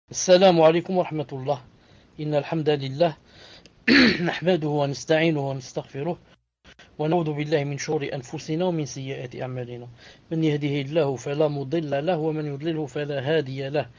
السلام عليكم ورحمة الله. إن الحمد لله نحمده ونستعينه ونستغفره ونعوذ بالله من شرور أنفسنا ومن سيئات أعمالنا. من يهده الله فلا مضل له ومن يضلله فلا هادي له.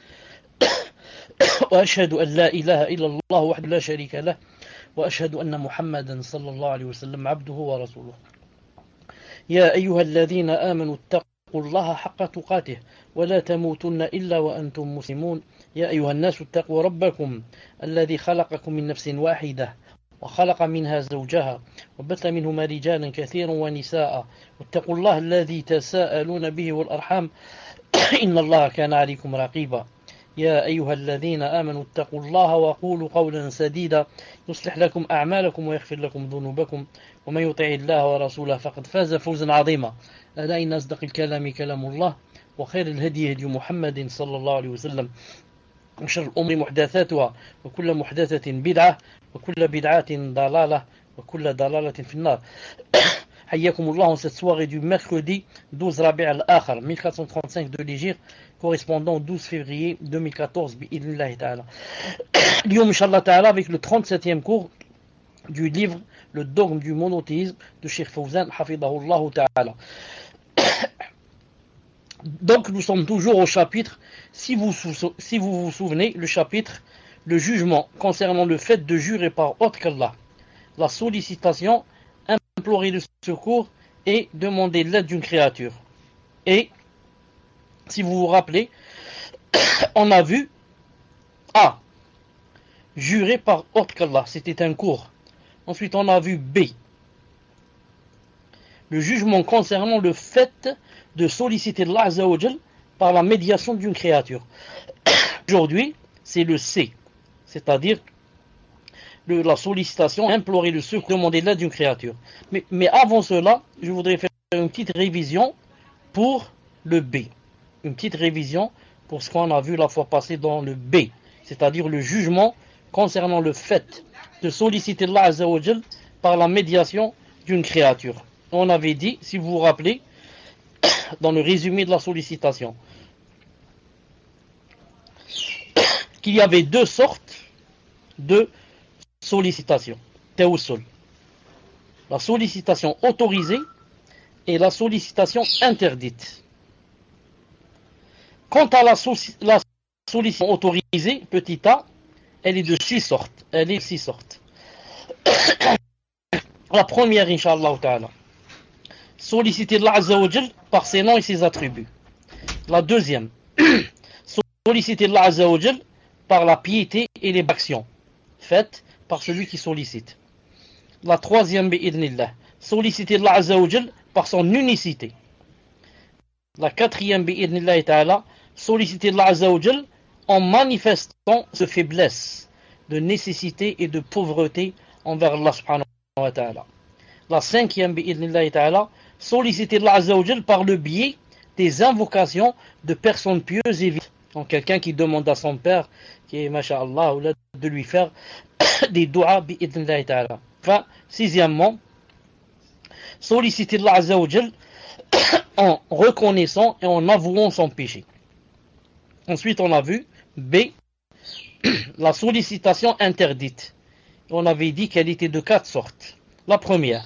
وأشهد أن لا إله إلا الله وحده لا شريك له وأشهد أن محمدا صلى الله عليه وسلم عبده ورسوله. يا أيها الذين آمنوا اتقوا الله حق تقاته ولا تموتن إلا وأنتم مسلمون. يا أيها الناس اتقوا ربكم الذي خلقكم من نفس واحدة وخلق منها زوجها وبث منهما رجالا كثيرا ونساء واتقوا الله الذي تساءلون به والأرحام إن الله كان عليكم رقيبا. يا أيها الذين آمنوا اتقوا الله وقولوا قولا سديدا يصلح لكم أعمالكم ويغفر لكم ذنوبكم ومن يطع الله ورسوله فقد فاز فوزا عظيما. ألا إن أصدق الكلام كلام الله وخير الهدي هدي محمد صلى الله عليه وسلم وشر الأمور محدثاتها وكل محدثة بدعة وكل بدعة ضلالة وكل ضلالة في النار. حياكم الله en cette soirée du mercredi 12 Rabi' al-Akhir 1435 de l'Hégire correspondant au 12 février 2014 bi'idhnillahi ta'ala. L'yom inshallah ta'ala avec le 37e cours du livre Le dogme du monothéisme de Cheikh Fawzan hafidahullah ta'ala. Donc nous sommes toujours au chapitre, si vous vous souvenez, le chapitre, le jugement concernant le fait de jurer par autre qu'Allah, la sollicitation, implorer le secours et demander l'aide d'une créature. Et, si vous vous rappelez, on a vu A, jurer par autre qu'Allah, c'était un cours. Ensuite on a vu B, le jugement concernant le fait de solliciter Allah Azza wa Jal par la médiation d'une créature. Aujourd'hui, c'est le C, c'est-à-dire la sollicitation, implorer le secours, demander l'aide d'une créature. Mais avant cela, je voudrais faire une petite révision pour le B. Une petite révision pour ce qu'on a vu la fois passée dans le B, c'est-à-dire le jugement concernant le fait de solliciter Allah Azza wa Jal par la médiation d'une créature. On avait dit, si vous vous rappelez, dans le résumé de la sollicitation, qu'il y avait deux sortes de sollicitation, tawassul. La sollicitation autorisée et la sollicitation interdite. Quant à la sollicitation autorisée, petit a, elle est de 6 sortes. La première, Inch'Allah ta'ala, solliciter Allah Azza wa Jal par ses noms et ses attributs. La deuxième, solliciter Allah Azza wa Jal par la piété et les actions faites par celui qui sollicite. La troisième, bi'idhnillah, solliciter Allah Azza wa Jal par son unicité. La quatrième, bi'idhnillah ta'ala, solliciter Allah Azza wa Jal en manifestant sa faiblesse, de nécessité et de pauvreté envers Allah subhanahu wa ta'ala. La cinquième, bi'idhnillah ta'ala, solliciter Allah Azza wa Jal par le biais des invocations de personnes pieuses et vives. Donc quelqu'un qui demande à son père, qui est masha'Allah, de lui faire des doigts bi'idhnillah ta'ala. Enfin, sixièmement, solliciter Allah Azza wa Jal en reconnaissant et en avouant son péché. Ensuite, on a vu B, la sollicitation interdite. On avait dit qu'elle était de 4 sortes. La première,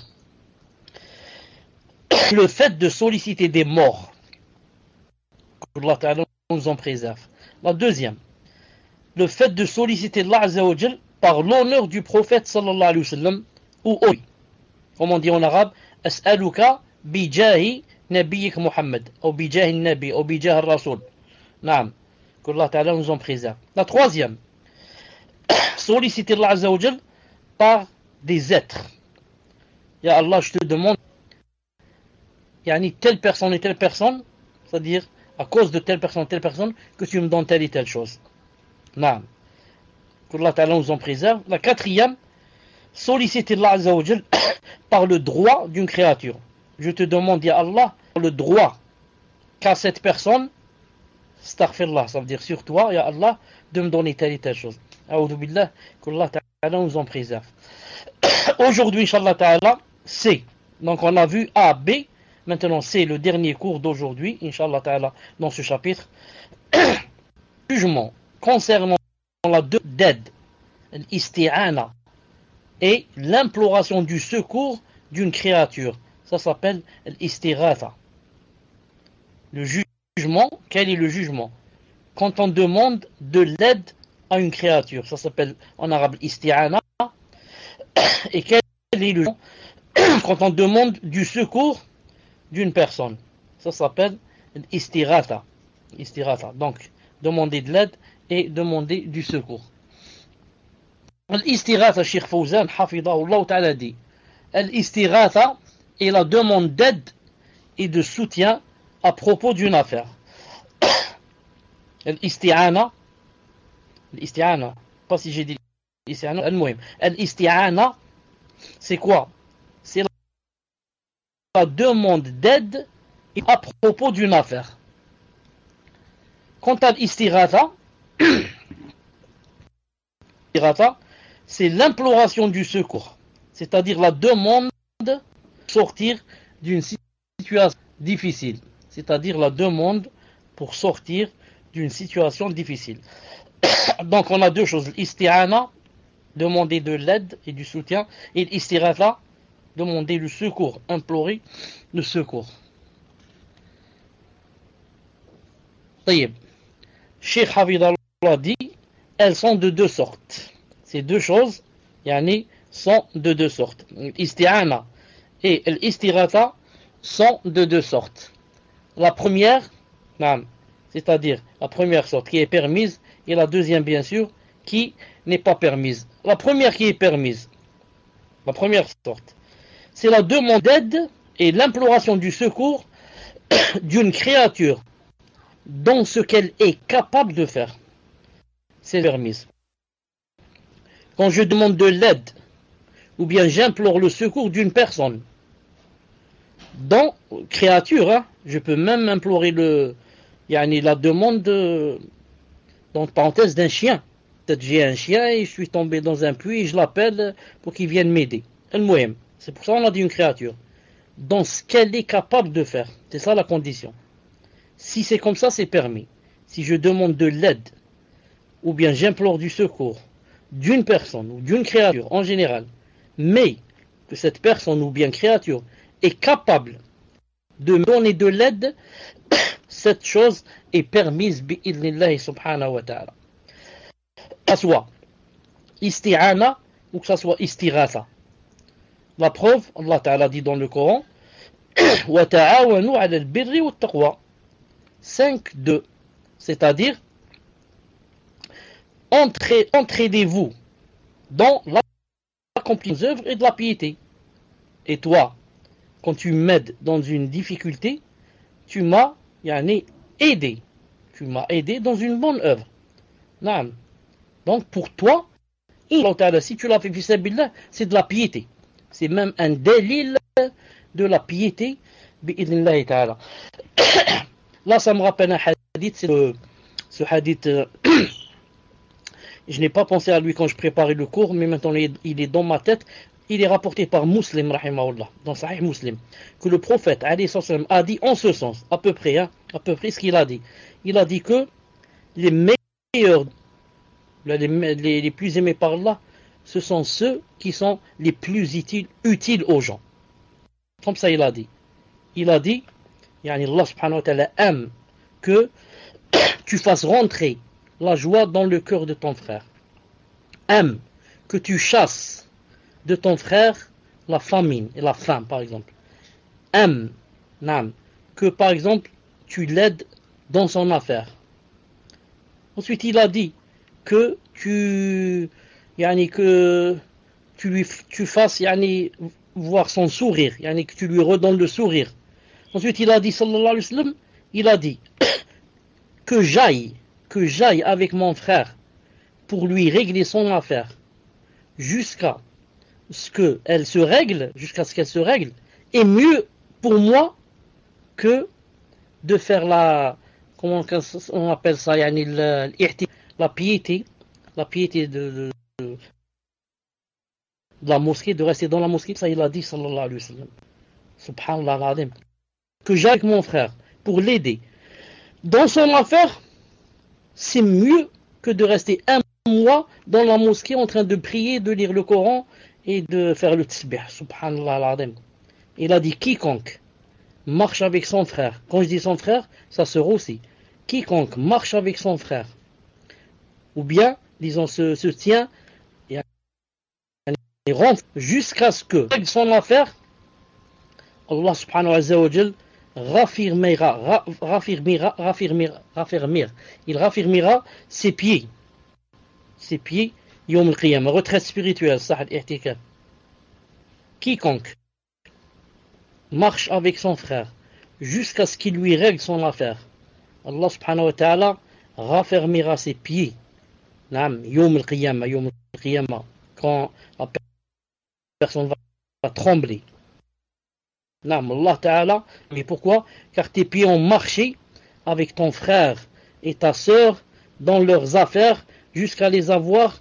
le fait de solliciter des morts. Allah Ta'ala nous en préserve. La deuxième, le fait de solliciter Allah Azza wa Jal par l'honneur du prophète sallallahu alayhi wa sallam ou oui. Comme on dit en arabe, As'aluka bijahi nabiyik Muhammad, ou bijahi nabi, ou bijahi rasoul. Naam. qu'Allah Ta'ala nous en préserve. La troisième, solliciter Allah Azza wa Jal par des êtres. Ya Allah, je te demande, yani telle personne et telle personne, c'est-à-dire à cause de telle personne, que tu me donnes telle et telle chose. Naam. qu'Allah Ta'ala nous en préserve. La quatrième, solliciter Allah Azza wa Jal par le droit d'une créature. Je te demande, Ya Allah, le droit qu'a cette personne, astaghfirullah, ça veut dire sur toi, Ya Allah, de me donner telle et telle chose. A'udhu billah, qu'Allah Ta'ala nous en préserve. Aujourd'hui, Inch'Allah Ta'ala, C. Donc on a vu A, B. Maintenant, c'est le dernier cours d'aujourd'hui, Inch'Allah Ta'ala, dans ce chapitre. Jugement concernant la d'aide, l'isti'ana, et l'imploration du secours d'une créature. Ça s'appelle l'istighatha. Le jugement, quel est le jugement? Quand on demande de l'aide à une créature, ça s'appelle en arabe l'isti'ana. Et quel est le jugement quand on demande du secours d'une personne? Ça s'appelle l'istighatha. Donc, demander de l'aide et demander du secours. L'istighatha, Cheikh Fawzan, hafidahullah ta'ala dit, l'istighatha est la demande d'aide et de soutien à propos d'une affaire. L'isti'ana, pas si j'ai dit l'isti'ana, l'isti'ana, c'est quoi? C'est la demande d'aide à propos d'une affaire. Quant à l'istighatha, c'est l'imploration du secours, c'est-à-dire la demande de sortir d'une situation difficile, c'est-à-dire la demande pour sortir d'une situation difficile. Donc on a deux choses, l'isti'ana, demander de l'aide et du soutien, et l'istighatha, demander le secours, implorer le secours. Taïeb. Cheikh Hafidallah dit, elles sont de deux sortes. Ces deux choses, sont de deux sortes. L'isti'ana et l'istighatha sont de deux sortes. La première, c'est-à-dire la première sorte qui est permise, et la deuxième, bien sûr, qui n'est pas permise. La première qui est permise, la première sorte, c'est la demande d'aide et l'imploration du secours d'une créature dans ce qu'elle est capable de faire. C'est permise. Quand je demande de l'aide, ou bien j'implore le secours d'une personne, dans créature, je peux même implorer la demande dans parenthèse d'un chien. Peut-être j'ai un chien et je suis tombé dans un puits et je l'appelle pour qu'il vienne m'aider. C'est pour ça qu'on a dit une créature. Dans ce qu'elle est capable de faire. C'est ça la condition. Si c'est comme ça, c'est permis. Si je demande de l'aide, ou bien j'implore du secours d'une personne ou d'une créature en général, mais que cette personne ou bien créature est capable de me donner de l'aide, cette chose est permise bi'idnillahi subhanahu wa ta'ala. Que ce soit isti'ana ou que ce soit istighatha. La preuve, Allah ta'ala dit dans le Coran, wa ta'awanu 'ala al-birri wa at-taqwa. 5.2, c'est-à-dire entraidez-vous dans l'accomplissement des œuvres et de la piété. Et toi, quand tu m'aides dans une difficulté, tu m'as aidé. Tu m'as aidé dans une bonne œuvre. Donc pour toi, si tu l'as fait fissabillah, c'est de la piété. C'est même un délil de la piété. Bi'idnillahi ta'ala. Là, ça me rappelle un hadith, c'est ce hadith, je n'ai pas pensé à lui quand je préparais le cours, mais maintenant il est dans ma tête. Il est rapporté par Muslim, rahimahullah, dans Sahih Muslim, que le prophète, a dit en ce sens, à peu près ce qu'il a dit. Il a dit que les meilleurs, les plus aimés par Allah, ce sont ceux qui sont les plus utiles aux gens. Comme ça, il a dit. Il a dit, Allah subhanahu wa ta'ala aime que tu fasses rentrer la joie dans le cœur de ton frère. Aime que tu chasses de ton frère la famine et la faim, par exemple. Aime que, par exemple, tu l'aides dans son affaire. Ensuite, il a dit que tu fasses voir son sourire, que tu lui redonnes le sourire. Ensuite, il a dit, sallallahu alayhi wa sallam, il a dit que j'aille avec mon frère pour lui régler son affaire jusqu'à ce qu'elle se règle, est mieux pour moi que de faire comment on appelle ça, la piété de la mosquée, de rester dans la mosquée. Ça, il a dit, sallallahu alayhi wa sallam. Subhanallah al-azim. Que j'aille avec mon frère pour l'aider dans son affaire, c'est mieux que de rester un mois dans la mosquée en train de prier, de lire le Coran et de faire le tasbih. Subhanallah al-Azim. Il a dit quiconque marche avec son frère. Quand je dis son frère, sa sœur aussi. Quiconque marche avec son frère, ou bien, disons, se tient et rentre jusqu'à ce que son affaire, Allah subhanahu wa ta'ala il raffermira ses pieds, yawm al-qiyamah, retraite spirituelle, sahad i'tikaf. Quiconque marche avec son frère jusqu'à ce qu'il lui règle son affaire, Allah subhanahu wa ta'ala raffermira ses pieds, yawm al-qiyamah, quand la personne va trembler. Allah ta'ala, mais pourquoi? Car tes pieds ont marché avec ton frère et ta sœur dans leurs affaires jusqu'à les avoir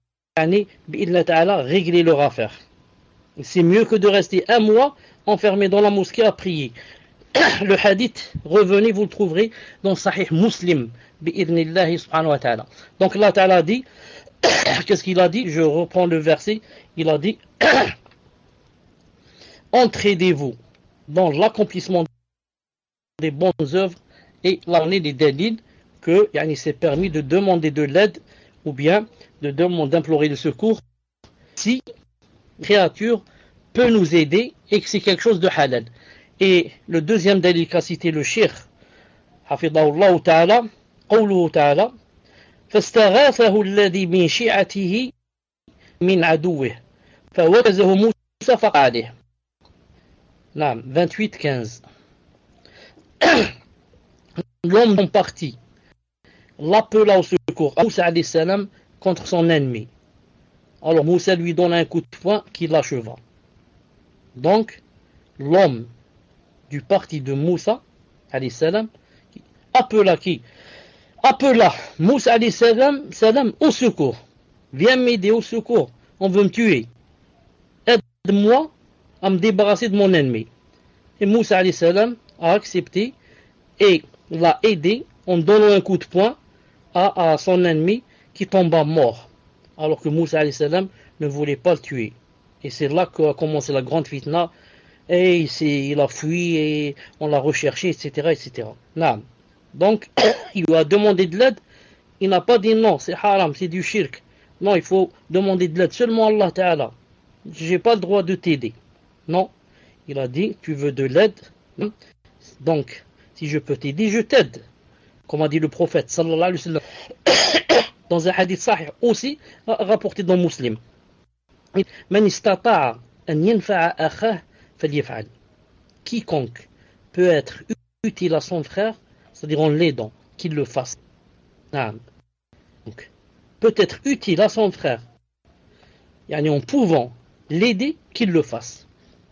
réglé leur affaire. C'est mieux que de rester un mois enfermé dans la mosquée à prier. Le hadith, revenez, vous le trouverez dans Sahih Muslim, bi'idnillahi subhanahu wa ta'ala. Donc Allah ta'ala dit, qu'est-ce qu'il a dit? Je reprends le verset, il a dit entraidez-vous dans l'accomplissement des bonnes œuvres et l'année des dalils que c'est permis de demander de l'aide ou bien d'implorer le secours si la créature peut nous aider et que c'est quelque chose de halal. Et le deuxième dalil qu'a cité le cheikh hafidahullah ta'ala, qawluhu ta'ala فاستغاثه الذي من شيعته من عدوه فوكزه موسى فقع عليه. 28-15. L'homme d'un parti l'appela au secours à Moussa alayhi salam contre son ennemi. Alors Moussa lui donne un coup de poing qui l'acheva. Donc l'homme du parti de Moussa alayhi salam appela Moussa alayhi salam au secours. Viens m'aider au secours, on veut me tuer. Aide-moi à me débarrasser de mon ennemi. Et Moussa alayhi salam a accepté et l'a aidé en donnant un coup de poing à son ennemi qui tomba mort. Alors que Moussa alayhi salam ne voulait pas le tuer. Et c'est là qu'a commencé la grande fitna. Et il a fui et on l'a recherché, etc. etc. Donc, il lui a demandé de l'aide. Il n'a pas dit non, c'est haram, c'est du shirk. Non, il faut demander de l'aide seulement à Allah Ta'ala. J'ai pas le droit de t'aider. Non, il a dit, tu veux de l'aide, donc si je peux t'aider, je t'aide. Comme a dit le prophète sallallahu alayhi wa sallam dans un hadith sahih aussi rapporté dans Muslim. Man istata'a an yanfa'a akhah falyaf'al. Quiconque peut être utile à son frère, c'est-à-dire en l'aidant, qu'il le fasse. Donc, peut être utile à son frère, en pouvant l'aider, qu'il le fasse.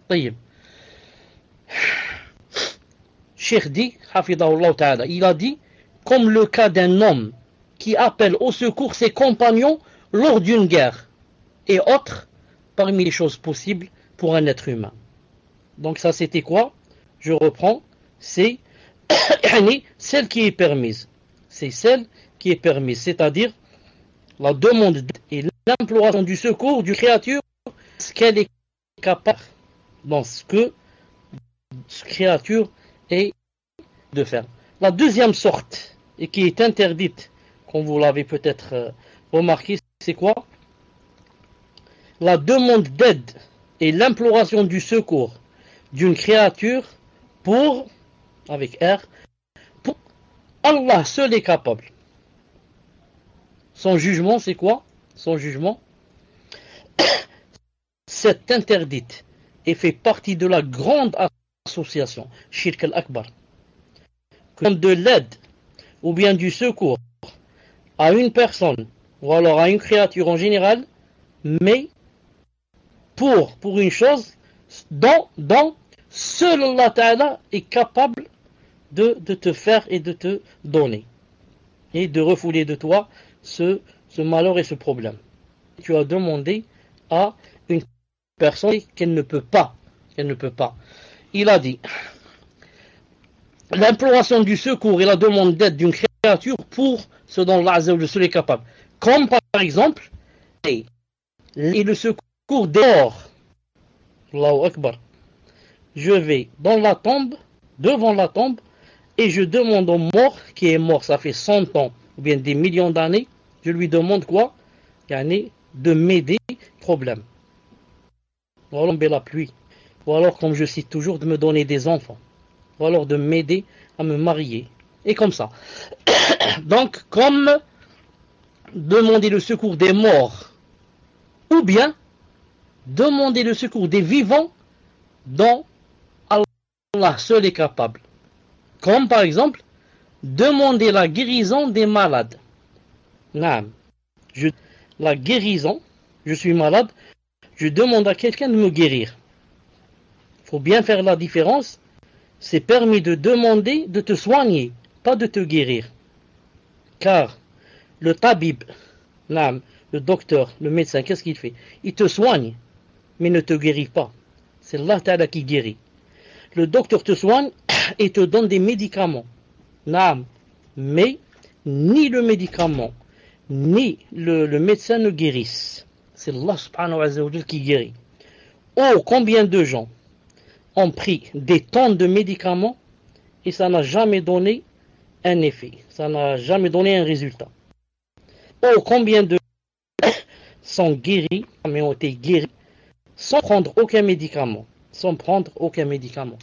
Cheikh dit, hafidahullah ta'ala, il a dit, comme le cas d'un homme qui appelle au secours ses compagnons lors d'une guerre, et autres parmi les choses possibles pour un être humain. Donc ça c'était quoi? Je reprends, c'est celle qui est permise. C'est celle qui est permise, c'est-à-dire la demande et l'imploration du secours du créature, ce qu'elle est capable, dans ce que cette créature est de faire. La deuxième sorte, et qui est interdite, comme vous l'avez peut-être remarqué, c'est quoi? La demande d'aide et l'imploration du secours d'une créature pour, avec R, pour Allah seul est capable. Son jugement, c'est quoi? Son jugement, c'est interdite et fait partie de la grande association, Shirk al-Akbar. Que de l'aide ou bien du secours à une personne ou alors à une créature en général, mais pour une chose dont seul Allah Ta'ala est capable de te faire et de te donner et de refouler de toi ce malheur et ce problème. Tu as demandé à une personne qu'elle ne peut pas. Il a dit l'imploration du secours et la demande d'aide d'une créatures pour ce dont Allah Azza wa Jalla seul est capable. Comme par exemple, et le secours des morts. Allahu Akbar. Je vais dans la tombe, devant la tombe, et je demande au mort, qui est mort, ça fait 100 ans, ou bien des millions d'années, je lui demande quoi? De m'aider, problème. Ou alors la pluie. Ou alors, comme je cite toujours, de me donner des enfants. Ou alors de m'aider à me marier. Et comme ça. Donc, comme demander le secours des morts, ou bien demander le secours des vivants dont Allah seul est capable. Comme par exemple, demander la guérison des malades. Naam. La guérison, je suis malade, je demande à quelqu'un de me guérir. Il faut bien faire la différence. C'est permis de demander de te soigner, pas de te guérir. Car le tabib, naam, le docteur, le médecin, qu'est-ce qu'il fait? Il te soigne, mais ne te guérit pas. C'est Allah Ta'ala qui guérit. Le docteur te soigne et te donne des médicaments. Naam. Mais ni le médicament, ni le médecin ne guérissent. C'est Allah subhanahu wa ta'ala qui guérit. Oh, combien de gens ont pris des tonnes de médicaments et ça n'a jamais donné un effet. Ça n'a jamais donné un résultat. Oh, combien de gens sont guéris, mais ont été guéris sans prendre aucun médicament. Sans prendre aucun médicament.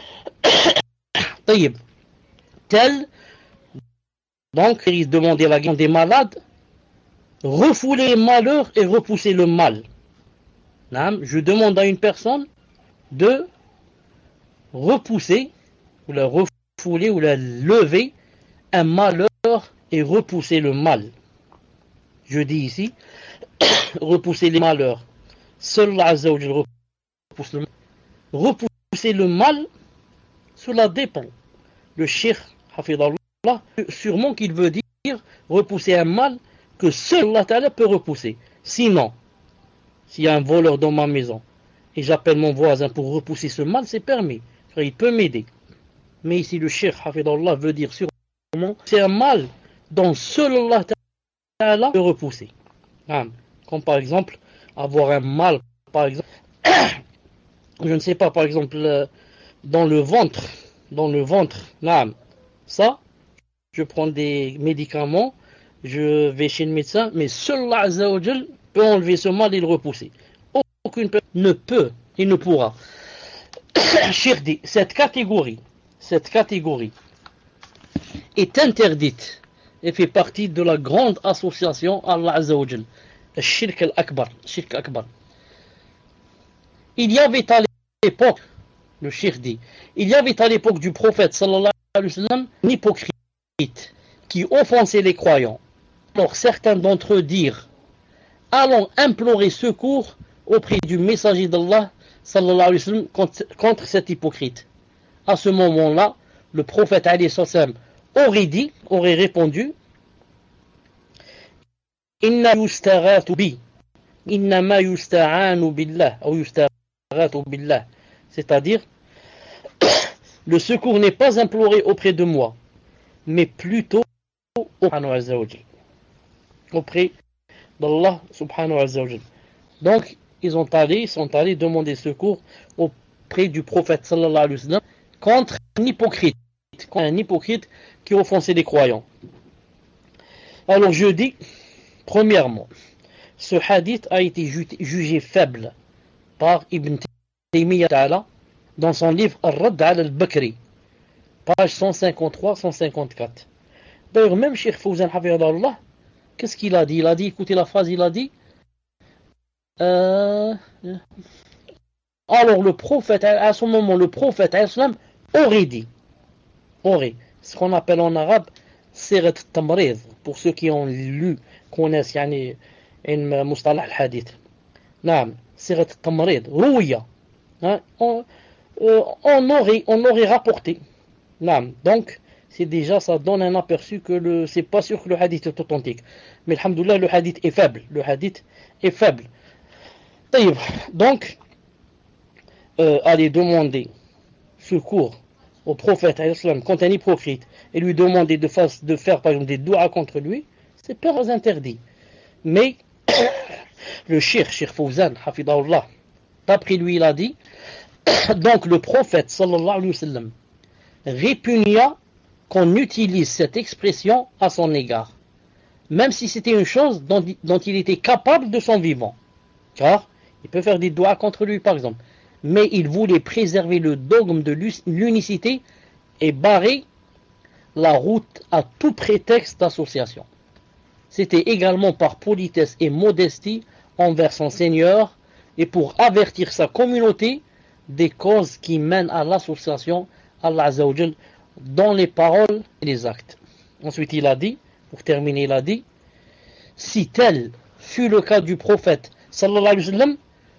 Tel, donc, il demandait la guérison des malades, refouler les malheurs et repousser le mal. Je demande à une personne de repousser, ou la refouler, ou la lever, un malheur et repousser le mal. Je dis ici, repousser les malheurs. Seul Allah Azza wa Jalla repousse le mal. Repousser le mal, cela dépend. Le cheikh, hafidallah, sûrement qu'il veut dire repousser un mal que seul Allah Ta'ala peut repousser. Sinon, s'il y a un voleur dans ma maison et j'appelle mon voisin pour repousser ce mal, c'est permis. Il peut m'aider. Mais ici, le cheikh, hafidallah, veut dire sûrement c'est un mal dont seul Allah Ta'ala peut repousser. Comme par exemple, avoir un mal, par exemple, je ne sais pas, par exemple, dans le ventre, ça, je prends des médicaments, je vais chez le médecin, mais seul Allah Azza wa Jal peut enlever ce mal et le repousser. Aucune personne ne peut et ne pourra. Shirdi, cette catégorie est interdite et fait partie de la grande association Allah Azza wa Jal, Shirk al-Akbar. Il y avait à l'époque, le cheikh dit, il y avait à l'époque du prophète sallallahu alayhi wa sallam un hypocrite qui offensait les croyants. Alors certains d'entre eux dirent, allons implorer secours auprès du messager d'Allah sallallahu alayhi wa sallam contre cet hypocrite. À ce moment-là, le prophète alayhi wa sallam aurait répondu, inna yustaghathu bi, innama yusta'anu billah, ou yustaghathu billah. C'est-à-dire, le secours n'est pas imploré auprès de moi, mais plutôt auprès d'Allah subhanahu wa ta'ala. Donc, ils sont allés demander secours auprès du prophète sallallahu alayhi wa sallam contre un hypocrite qui offensait les croyants. Alors je dis, premièrement, ce hadith a été jugé faible par Ibn Taymiyyah ta'ala dans son livre Ar-Radd ala al-Bakri, page 153-154. D'ailleurs, même Cheikh Fawzan hafidhahullah, qu'est-ce qu'il a dit? Il a dit, écoutez la phrase, il a dit alors le prophète, à ce moment, le prophète aurait dit, ce qu'on appelle en arabe sirat tamrid, pour ceux qui ont lu, connaissent yani mustalah al-hadith. Naam, sirat tamrid, rouya. On aurait rapporté. Naam. Donc, c'est déjà, ça donne un aperçu que c'est pas sûr que le hadith est authentique. Mais alhamdoulilah, le hadith est faible. Donc, allez demander secours au prophète quand un hypocrite et lui demander de faire par exemple des doigts contre lui, c'est pas interdit. Mais le Cheikh Fawzan, hafidahullah, d'après lui il a dit, donc le prophète sallallahu alayhi wa sallam répugna qu'on utilise cette expression à son égard, même si c'était une chose dont il était capable de son vivant, car il peut faire des doigts contre lui par exemple, mais il voulait préserver le dogme de l'unicité et barrer la route à tout prétexte d'association. C'était également par politesse et modestie envers son Seigneur et pour avertir sa communauté des causes qui mènent à l'association Allah Azza wa Jal dans les paroles et les actes. Ensuite il a dit, pour terminer il a dit, si tel fut le cas du prophète sallallahu alayhi wa sallam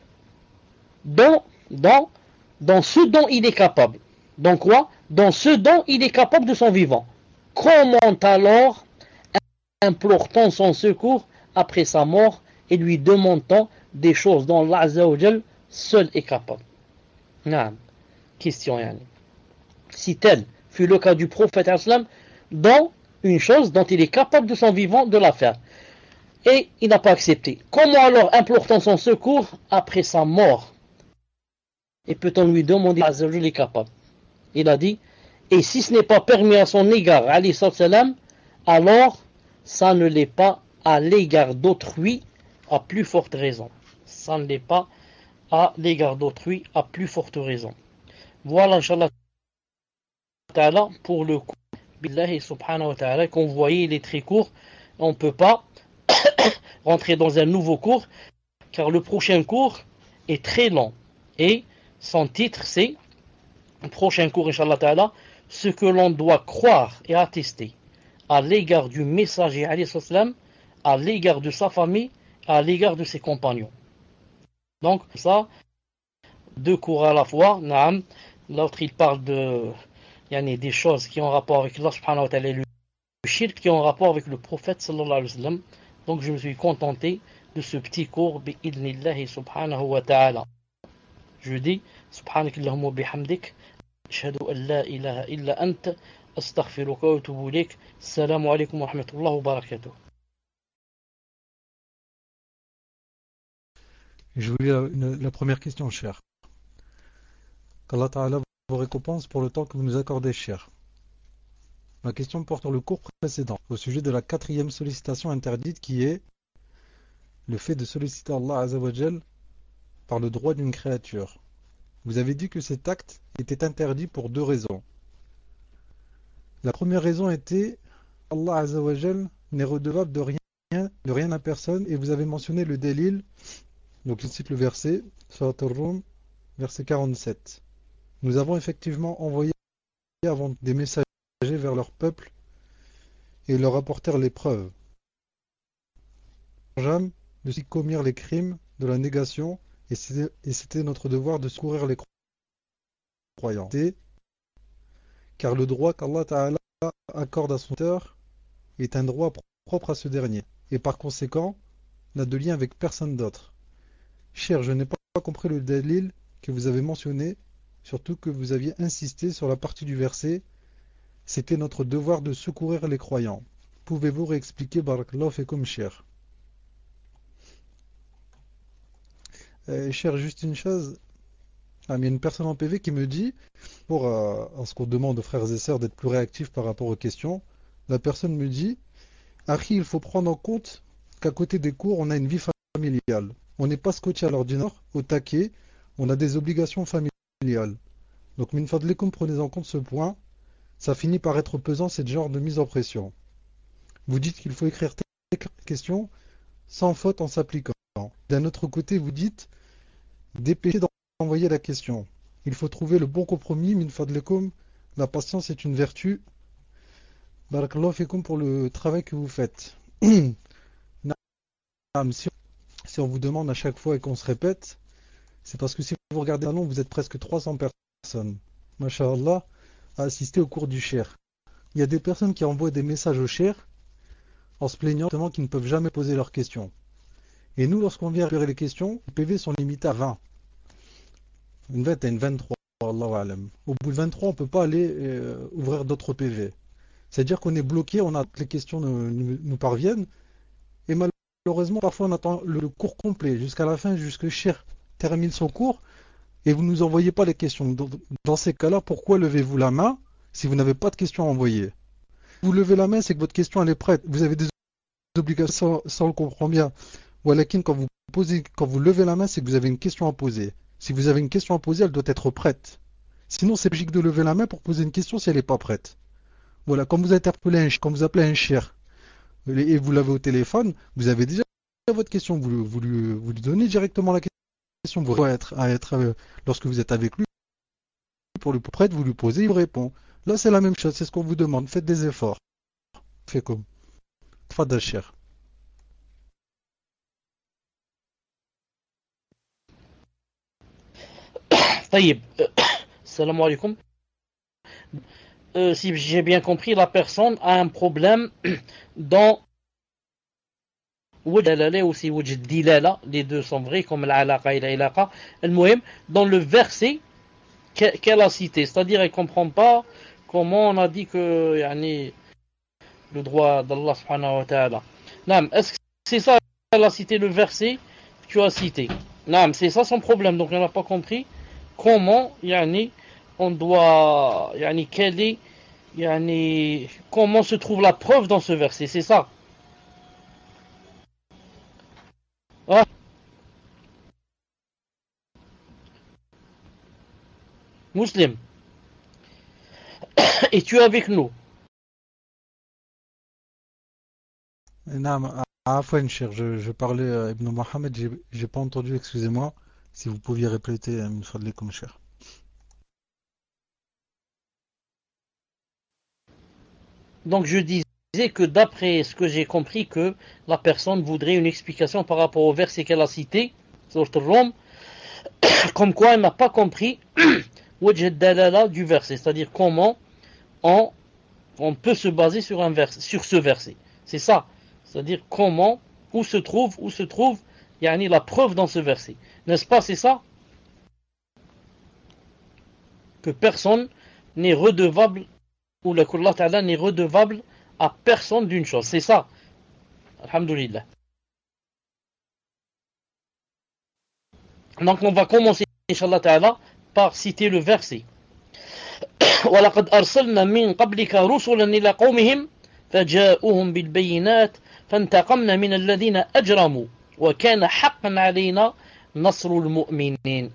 dans ce dont il est capable. Donc quoi? Dans ce dont il est capable de son vivant. Comment alors implore-t-on son secours après sa mort et lui demande-t-on des choses dont Allah Azza wa Jal seul est capable? Question yani. Si tel fut le cas du prophète dans une chose dont il est capable de son vivant de la faire et il n'a pas accepté, comment alors implore-t-on son secours après sa mort et peut-on lui demander si Azza wa Jal est capable? Il a dit, et si ce n'est pas permis à son égard alayhi salam, alors ça ne l'est pas à l'égard d'autrui à plus forte raison. Ça ne l'est pas à l'égard d'autrui à plus forte raison. Voilà, Inch'Allah ta'ala, pour le cours billahi subhanahu wa ta'ala, qu'on voyait, il est très court. On ne peut pas rentrer dans un nouveau cours, car le prochain cours est très long. Et son titre, c'est, le prochain cours, Inch'Allah ta'ala, ce que l'on doit croire et attester à l'égard du messager, alayhi salam, à l'égard de sa famille, à l'égard de ses compagnons. Donc, ça, deux cours à la fois. Naam. L'autre, il parle des choses qui ont rapport avec Allah subhanahu wa ta'ala, le shirk qui ont rapport avec le prophète sallallahu alayhi wa sallam. Donc, je me suis contenté de ce petit cours bi'idnillahi subhanahu wa ta'ala. Je dis, subhanakallahumma bihamdik, ashhadu an la ilaha illa anta, astaghfiruka wa atubu ilayk. Assalamu alaykum wa rahmatullahi wa barakatuh. Je voulais la première question, cher. Qu'Allah Ta'ala vous récompense pour le temps que vous nous accordez, cher. Ma question porte sur le cours précédent, au sujet de la 4e sollicitation interdite qui est le fait de solliciter Allah Azza wa Jal par le droit d'une créature. Vous avez dit que cet acte était interdit pour deux raisons. La première raison était Allah Azza wa Jal n'est redevable de rien à personne, et vous avez mentionné le délil. Donc il cite le verset, Surat Ar-Rum, verset 47. Nous avons effectivement envoyé avant des messagers vers leur peuple et leur apportèrent les preuves. Jamais de s'y commirent les crimes de la négation et c'était notre devoir de secourir les croyants. Car le droit qu'Allah Ta'ala accorde à son auteur est un droit propre à ce dernier et par conséquent n'a de lien avec personne d'autre. Cher, je n'ai pas compris le dalil que vous avez mentionné, surtout que vous aviez insisté sur la partie du verset « C'était notre devoir de secourir les croyants ». Pouvez-vous réexpliquer, barakallahu fikum, cher? Cher, juste une chose. Il y a une personne en PV qui me dit, pour en ce qu'on demande aux frères et sœurs d'être plus réactifs par rapport aux questions, la personne me dit « Akhi, il faut prendre en compte qu'à côté des cours, on a une vie familiale. On n'est pas scotché à l'ordinaire, au taquet, on a des obligations familiales. Donc, min fadlikum, prenez en compte ce point. Ça finit par être pesant, ce genre de mise en pression. Vous dites qu'il faut écrire des questions sans faute en s'appliquant. D'un autre côté, vous dites dépêchez d'envoyer la question. Il faut trouver le bon compromis, min fadlikum. La patience est une vertu. Barakallahu fikum pour le travail que vous faites. Si on vous demande à chaque fois et qu'on se répète, c'est parce que si vous regardez un nom, vous êtes presque 300 personnes. Masha'Allah, à assister au cours du cher. Il y a des personnes qui envoient des messages au cher en se plaignant qu'ils ne peuvent jamais poser leurs questions. Et nous, lorsqu'on vient récupérer les questions, les PV sont limités à 20. Une vingtaine, 23. Allahu a'lam. Au bout de 23, on ne peut pas aller ouvrir d'autres PV. C'est-à-dire qu'on est bloqué, les questions nous parviennent, et malheureusement, parfois on attend le cours complet, jusqu'à la fin, jusqu'à Cheikh termine son cours, et vous ne nous envoyez pas les questions. Dans ces cas-là, pourquoi levez-vous la main si vous n'avez pas de questions à envoyer? Vous levez la main, c'est que votre question elle est prête. Vous avez des obligations, ça on le comprend bien. Walakin, quand vous levez la main, c'est que vous avez une question à poser. Si vous avez une question à poser, elle doit être prête. Sinon, c'est logique de lever la main pour poser une question si elle n'est pas prête. Voilà, quand vous quand vous appelez un cher et vous l'avez au téléphone, vous avez déjà votre question. Vous lui donnez directement la question. Vous pouvez lorsque vous êtes avec lui, pour le prêtre, vous lui posez, il vous répond. Là, c'est la même chose, c'est ce qu'on vous demande. Faites des efforts. Faites comme. Tfadal cher. طيب. Salam alaikum. Si j'ai bien compris, la personne a un problème dans وجه aussi وجه الدلالة, les deux sont vrais comme العلاقة et العلاقة. المهم, dans le verset qu'elle a cité, c'est-à-dire elle ne comprend pas comment on a dit que يعني, le droit d'Allah subhanahu wa ta'ala. Non, est-ce que c'est ça qu'elle a cité le verset que tu as cité? Non, c'est ça son problème, donc elle n'a pas compris comment يعني, on doit يعني, quel est يعني, comment se trouve la preuve dans ce verset, c'est ça. Ah. Muslim, es-tu avec nous? Naam, Afwan, cher, je parlais à Ibn Mohamed, j'ai pas entendu, excusez-moi. Si vous pouviez répéter, comme cher. Donc je disais que d'après ce que j'ai compris, que la personne voudrait une explication par rapport au verset qu'elle a cité, sur Rome, comme quoi elle n'a pas compris wajh dalala du verset, c'est-à-dire comment on peut se baser sur ce verset. C'est ça, c'est-à-dire comment, où se trouve yani, la preuve dans ce verset. N'est-ce pas, c'est ça? Que personne n'est redevable, ou la qu'Allah Ta'ala n'est redevable à personne d'une chose. C'est ça. Alhamdulillah. Donc on va commencer, Inch'Allah Ta'ala, par citer le verset. وَلَقَدْ أَرْسَلْنَا مِنْ قَبْلِكَ رُسُلًا إِلَى قَوْمِهِمْ فَجَاءُوهُمْ بِالْبَيِّنَاتِ فَانْتَقَمْنَا مِنَ الَّذِينَ أَجْرَمُوا وَكَانَ حَقًّا عَلَيْنَا نَصْرُ الْمُؤْمِنِينَ.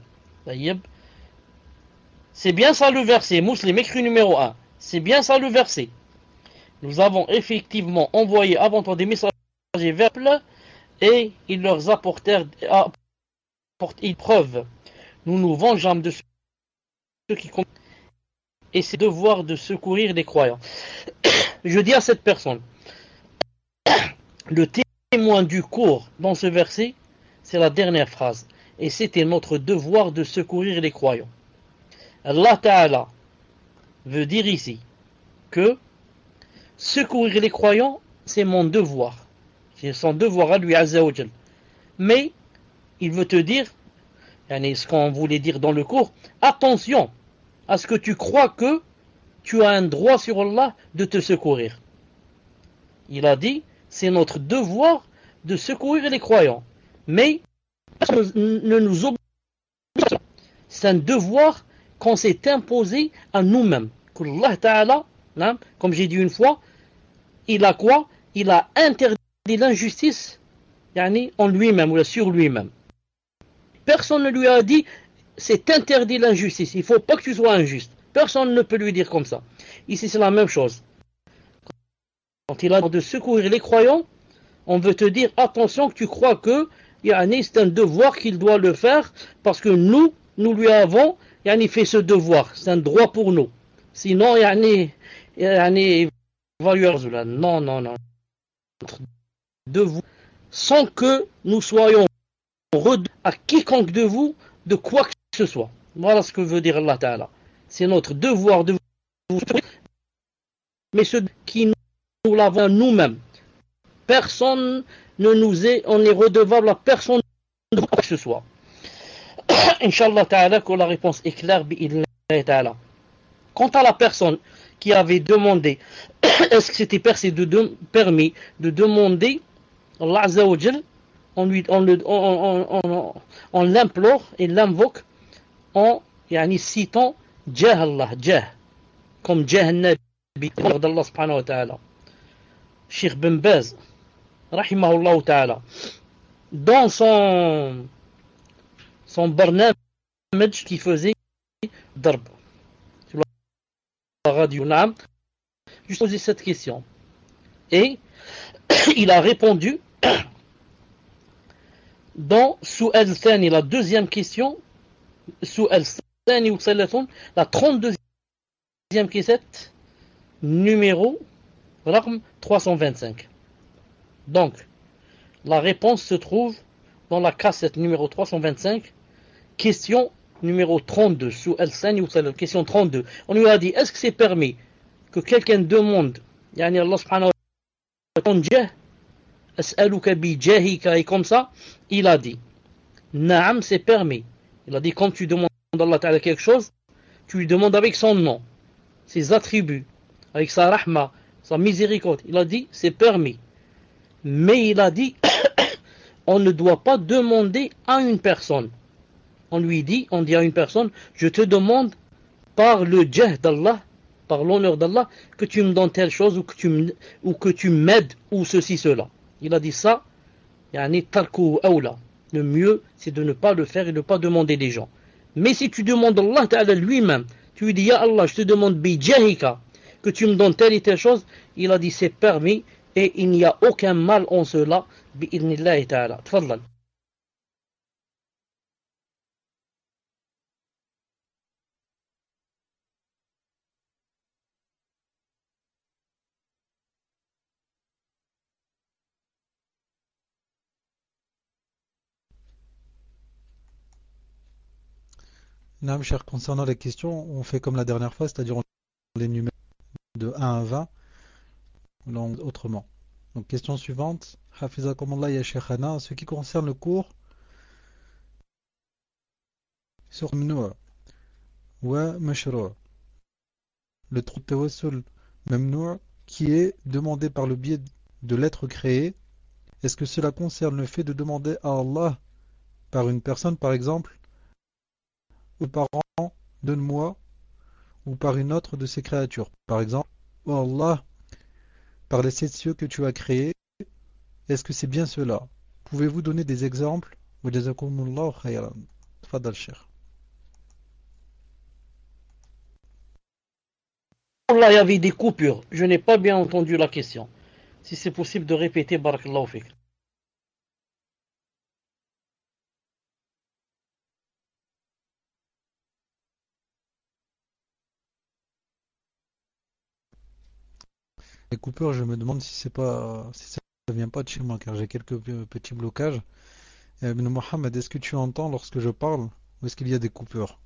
C'est bien ça le verset, Muslim, écrit numéro 1. C'est bien ça le verset. Nous avons effectivement envoyé avant toi des messagers vers eux et ils leur apportèrent une preuve. Nous nous vengeâmes de ceux qui comptent et c'est devoir de secourir les croyants. Je dis à cette personne, le témoin du cours dans ce verset, c'est la dernière phrase. Et c'était notre devoir de secourir les croyants. Allah Ta'ala veut dire ici que secourir les croyants, c'est mon devoir. C'est son devoir à lui, Azza wa Jal. Mais, il veut te dire, ce qu'on voulait dire dans le cours, attention à ce que tu crois que tu as un droit sur Allah de te secourir. Il a dit, c'est notre devoir de secourir les croyants. Mais, ne nous oblige pas. C'est un devoir qu'on s'est imposé à nous-mêmes. Qu'Allah Ta'ala, comme j'ai dit une fois, il a quoi? Il a interdit l'injustice en lui-même ou sur lui-même. Personne ne lui a dit c'est interdit l'injustice, il ne faut pas que tu sois injuste. Personne ne peut lui dire comme ça. Ici c'est la même chose. Quand il a de secourir les croyants, on veut te dire attention que tu crois que c'est un devoir qu'il doit le faire parce que nous lui avons fait ce devoir. C'est un droit pour nous. Sinon, il va lui dire non. De vous, sans que nous soyons à quiconque de vous de quoi que ce soit. Voilà ce que veut dire Allah Ta'ala. C'est notre devoir de vous, mais ce qui nous l'avons nous-mêmes. Personne ne nous est, on est redevable à personne de quoi que ce soit. Inch'Allah Ta'ala, que la réponse est claire, ta'ala. Quant à la personne qui avait demandé, est-ce que c'était permis de demander Allah Azza wa Jal, on l'implore et l'invoque en citant Jah Allah, Jah, comme Jah al-Nabi d'Allah subhanahu wa ta'ala. Cheikh Ben Baz, rahimahullah ta'ala, dans son barnamij qui faisait darb sur la radio, je posais cette question et il a répondu dans Su'al Thani, la deuxième question, Su'al Thani ou Salaton, la 32e cassette, numéro 325. Donc, la réponse se trouve dans la cassette numéro 325, question numéro 32, Su'al Thani ou Salaton, question 32. On lui a dit, est-ce que c'est permis que quelqu'un demande, Allah subhanahu wa ta'ala, As'aluka bi jahika, et comme ça, il a dit, Naam, c'est permis. Il a dit, quand tu demandes à Allah Ta'ala quelque chose, tu lui demandes avec son nom, ses attributs, avec sa rahma, sa miséricorde. Il a dit, c'est permis. Mais il a dit, on ne doit pas demander à une personne. On dit à une personne, je te demande par le jah d'Allah, par l'honneur d'Allah, que tu me donnes telle chose, ou que tu m'aides, ou ceci, cela. Il a dit ça, tarku awla. Le mieux, c'est de ne pas le faire et de ne pas demander des gens. Mais si tu demandes Allah Ta'ala lui-même, tu lui dis, Ya Allah, je te demande bi jahika, que tu me donnes telle et telle chose, il a dit, c'est permis, et il n'y a aucun mal en cela, bi idnillahi ta'ala. Tfadlal. Naam, cher, concernant les questions, on fait comme la dernière fois, c'est-à-dire on les numéros de 1 à 20, non, autrement. Donc, question suivante, Hafizakumullah ya Sheikhana, en ce qui concerne le cours sur Mamnou' wa Mashru', le tawassul Mamnou' qui est demandé par le biais de l'être créé, est-ce que cela concerne le fait de demander à Allah par une personne, par exemple, ou par parent, donne-moi, ou par une autre de ses créatures. Par exemple, oh Allah, par les 7 cieux que tu as créés, est-ce que c'est bien cela? Pouvez-vous donner des exemples? Wa jazakumullahu khayran. Tfadal Cheikh. Là, il y avait des coupures. Je n'ai pas bien entendu la question. Si c'est possible de répéter, barakallahu fik. Les coupures, je me demande si ça ne vient pas de chez moi, car j'ai quelques petits blocages. Ibn Mohammed, est-ce que tu entends lorsque je parle, ou est-ce qu'il y a des coupures?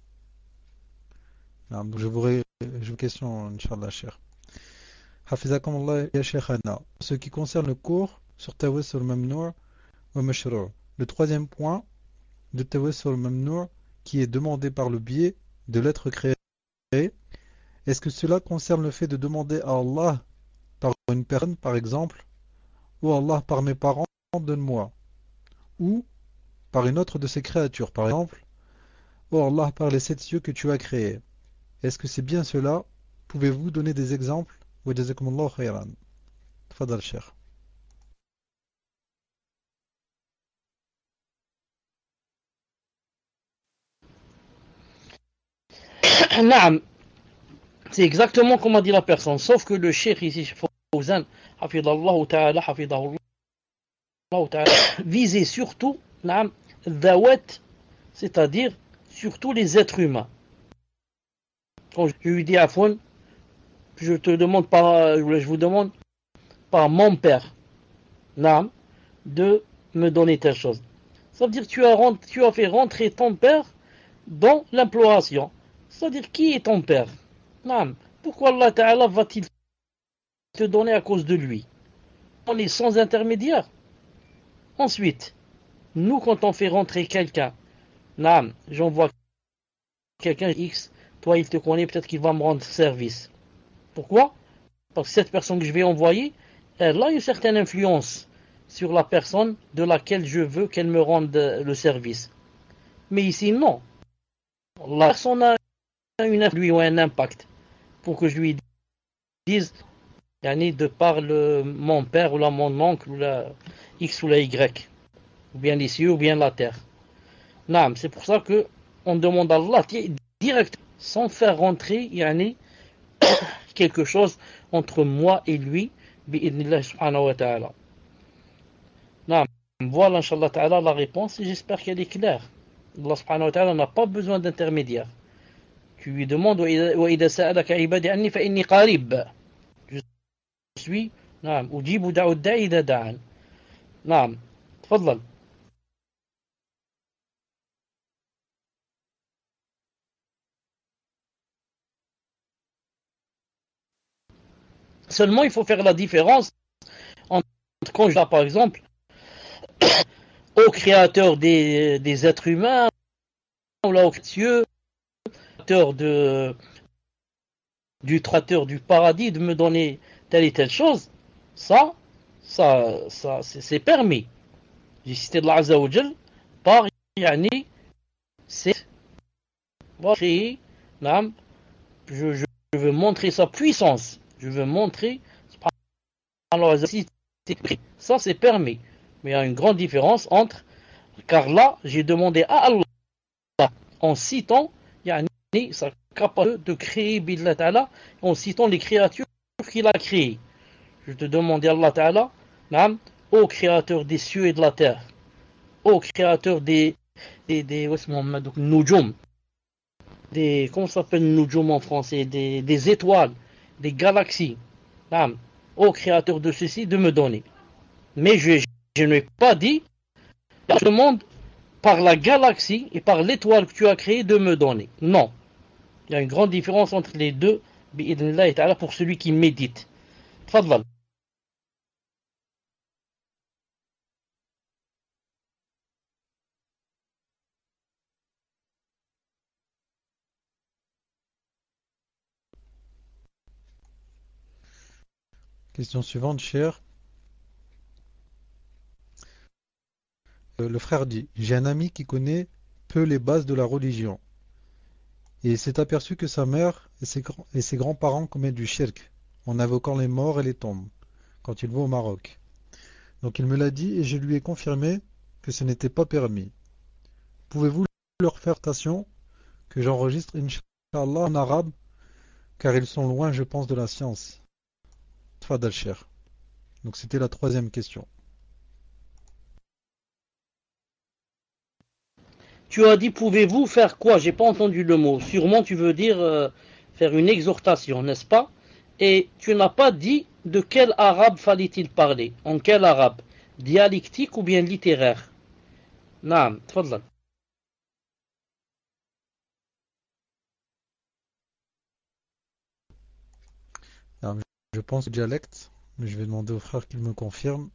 Donc je vous question, Inch'Allah, cher. Hafizakumullah ya Sheikhana. Ce qui concerne le cours sur Tawassul Mamnou' wa Mashru'. Le troisième point de Tawassul Mamnou' qui est demandé par le biais de l'être créé. Est-ce que cela concerne le fait de demander à Allah par une personne, par exemple, ou Allah par mes parents, donne-moi, ou par une autre de ses créatures, par exemple, ou Allah par les 7 cieux que tu as créés? Est-ce que c'est bien cela? Pouvez-vous donner des exemples? Wa jazakumullahu khayran. Tfadal Cheikh. Naam, c'est exactement comme a dit la personne, sauf que le cheikh ici, Fawzan, hafidallahu ta'ala, hafidahullah ta'ala, visait surtout, naam, dawat, c'est-à-dire surtout les êtres humains. Quand je lui dis à Fouane, je vous demande par mon père, naam, de me donner telle chose. Ça veut dire que tu as fait rentrer ton père dans l'imploration. C'est-à-dire, qui est ton père? Naam. Pourquoi Allah Ta'ala va-t-il te donner à cause de lui? On est sans intermédiaire. Ensuite, nous, quand on fait rentrer quelqu'un, naam, j'envoie quelqu'un X toi il te connaît, peut-être qu'il va me rendre service. Pourquoi? Parce que cette personne que je vais envoyer, elle a une certaine influence sur la personne de laquelle je veux qu'elle me rende le service. Mais ici, non. La personne a une influence ou un impact pour que je lui dise, de par mon père ou là, mon oncle ou la X ou la Y, ou bien les cieux ou bien la terre. Non, c'est pour ça que on demande à Allah direct, sans faire rentrer quelque chose entre moi et lui, bi'idnillah subhanahu wa ta'ala. Non, voilà, inshallah ta'ala, la réponse et j'espère qu'elle est claire. Allah subhanahu wa ta'ala n'a pas besoin d'intermédiaire. Tu lui demandes وَإِذَا سَأَلَكَ عِبَادِي عَنِّي فَإِنِّي قَرِيبٌ. Je suis, نعم, أجيب دعوة الداعي إذا دعان. نعم, تفضل. Seulement, il faut faire la différence entre quand je dis, par exemple, au créateur des êtres humains, ou là au Dieu, créateur du traiteur du paradis, de me donner telle et telle chose, ça c'est permis. J'ai cité de l'Azza wa Jal par c'est je veux montrer sa puissance. Je veux montrer ça c'est permis. Mais il y a une grande différence entre, car là j'ai demandé à Allah en citant sa capacité de créer billah ta'ala, en citant les créatures qu'il a créées. Je te demandais à Allah ta'ala, ô créateur des cieux et de la terre, ô créateur des nujum, comment ça s'appelle nujum en français, des étoiles, des galaxies, ô créateur de ceci, de me donner. Mais je n'ai pas dit, je demande par la galaxie et par l'étoile que tu as créée de me donner. Non. Il y a une grande différence entre les deux, bi'idhnillah ta'ala, pour celui qui médite. Tfadlal. Question suivante, cher. Le frère dit, j'ai un ami qui connaît peu les bases de la religion. Et il s'est aperçu que sa mère et ses grands-parents commettent du shirk en invoquant les morts et les tombes quand il va au Maroc. Donc il me l'a dit et je lui ai confirmé que ce n'était pas permis. Pouvez-vous leur faire attention que j'enregistre Inch'Allah en arabe car ils sont loin, je pense, de la science. Tfadal cher. Donc c'était la troisième question. Tu as dit pouvez-vous faire quoi? J'ai pas entendu le mot. Sûrement tu veux dire faire une exhortation, n'est-ce pas? Et tu n'as pas dit de quel arabe fallait-il parler. En quel arabe? Dialectique ou bien littéraire? Naam, tfadlal. Alors, je pense au dialecte, mais je vais demander au frère qu'il me confirme.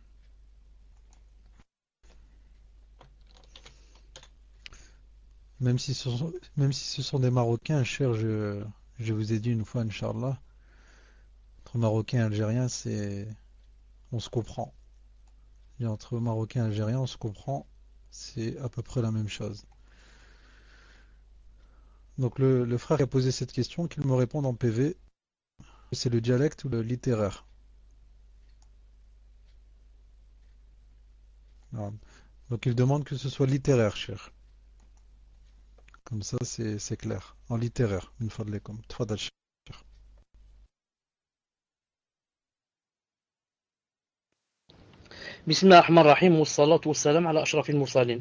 Même si ce sont des Marocains, cher, je vous ai dit une fois, Inch'Allah, entre Marocains et Algériens, on se comprend. Et entre Marocains et Algériens, on se comprend, c'est à peu près la même chose. Donc le frère qui a posé cette question, qu'il me réponde en PV, c'est le dialecte ou le littéraire. Voilà. Donc il demande que ce soit littéraire, cher. Comme ça, c'est clair. En littéraire, une fois de l'écom. Tfadal, cher. بسم الله الرحمن الرحيم والصلاة والسلام على أشرف المرسلين.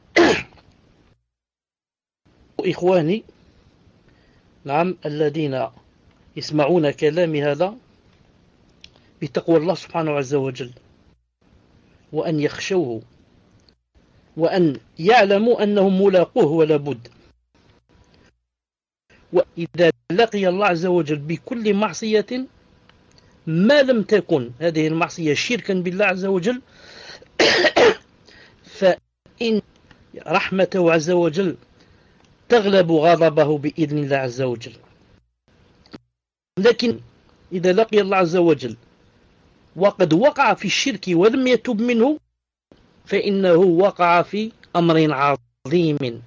إخواني نعم الذين يسمعون كلامي هذا بتقوى الله سبحانه عز وجل وأن يخشوه وأن يعلموا أنهم ملاقوه ولا بد. وإذا لقي الله عز وجل بكل معصية ما لم تكن هذه المعصية شركا بالله عز وجل فإن رحمته عز وجل تغلب غضبه بإذن الله عز وجل. لكن إذا لقي الله عز وجل وقد وقع في الشرك ولم يتب منه فإنه وقع في أمر عظيم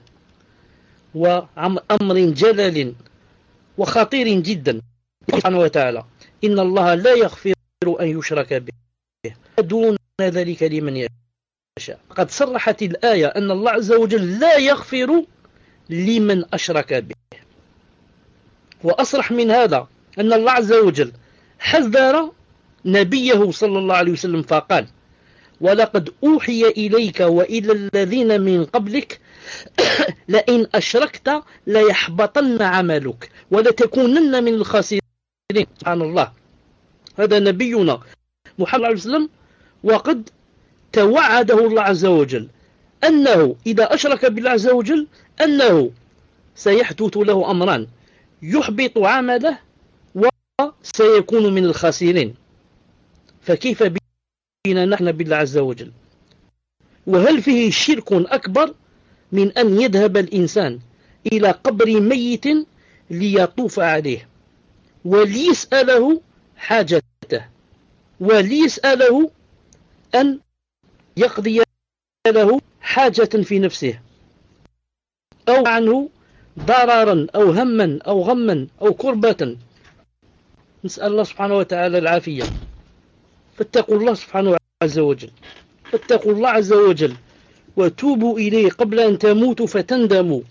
وأمر جلل وخطير جدا. سبحانه وتعالى إن الله لا يغفر أن يشرك به دون ذلك لمن يشاء. قد صرحت الآية أن الله عز وجل لا يغفر لمن أشرك به. وأصرح من هذا أن الله عز وجل حذر نبيه صلى الله عليه وسلم فقال ولقد أوحي إليك وإلى الذين من قبلك لئن أشركت ليحبطن عملك ولتكونن من الخاسرين. سبحان الله، هذا نبينا محمد عليه وسلم وقد توعده الله عز وجل أنه إذا أشرك بالله عز وجل أنه سيحدث له أمران يحبط عمله وسيكون من الخاسرين. فكيف بنا نحن بالله عز وجل؟ وهل فيه شرك أكبر من أن يذهب الإنسان إلى قبر ميت ليطوف عليه وليسأله حاجته وليسأله أن يقضي له حاجة في نفسه أو عنه ضررا أو هما أو غما أو كربة؟ نسأل الله سبحانه وتعالى العافية. فاتقوا الله سبحانه عز وجل، فاتقوا الله عز وجل وتوبوا إليه قبل أن تموتوا فتندموا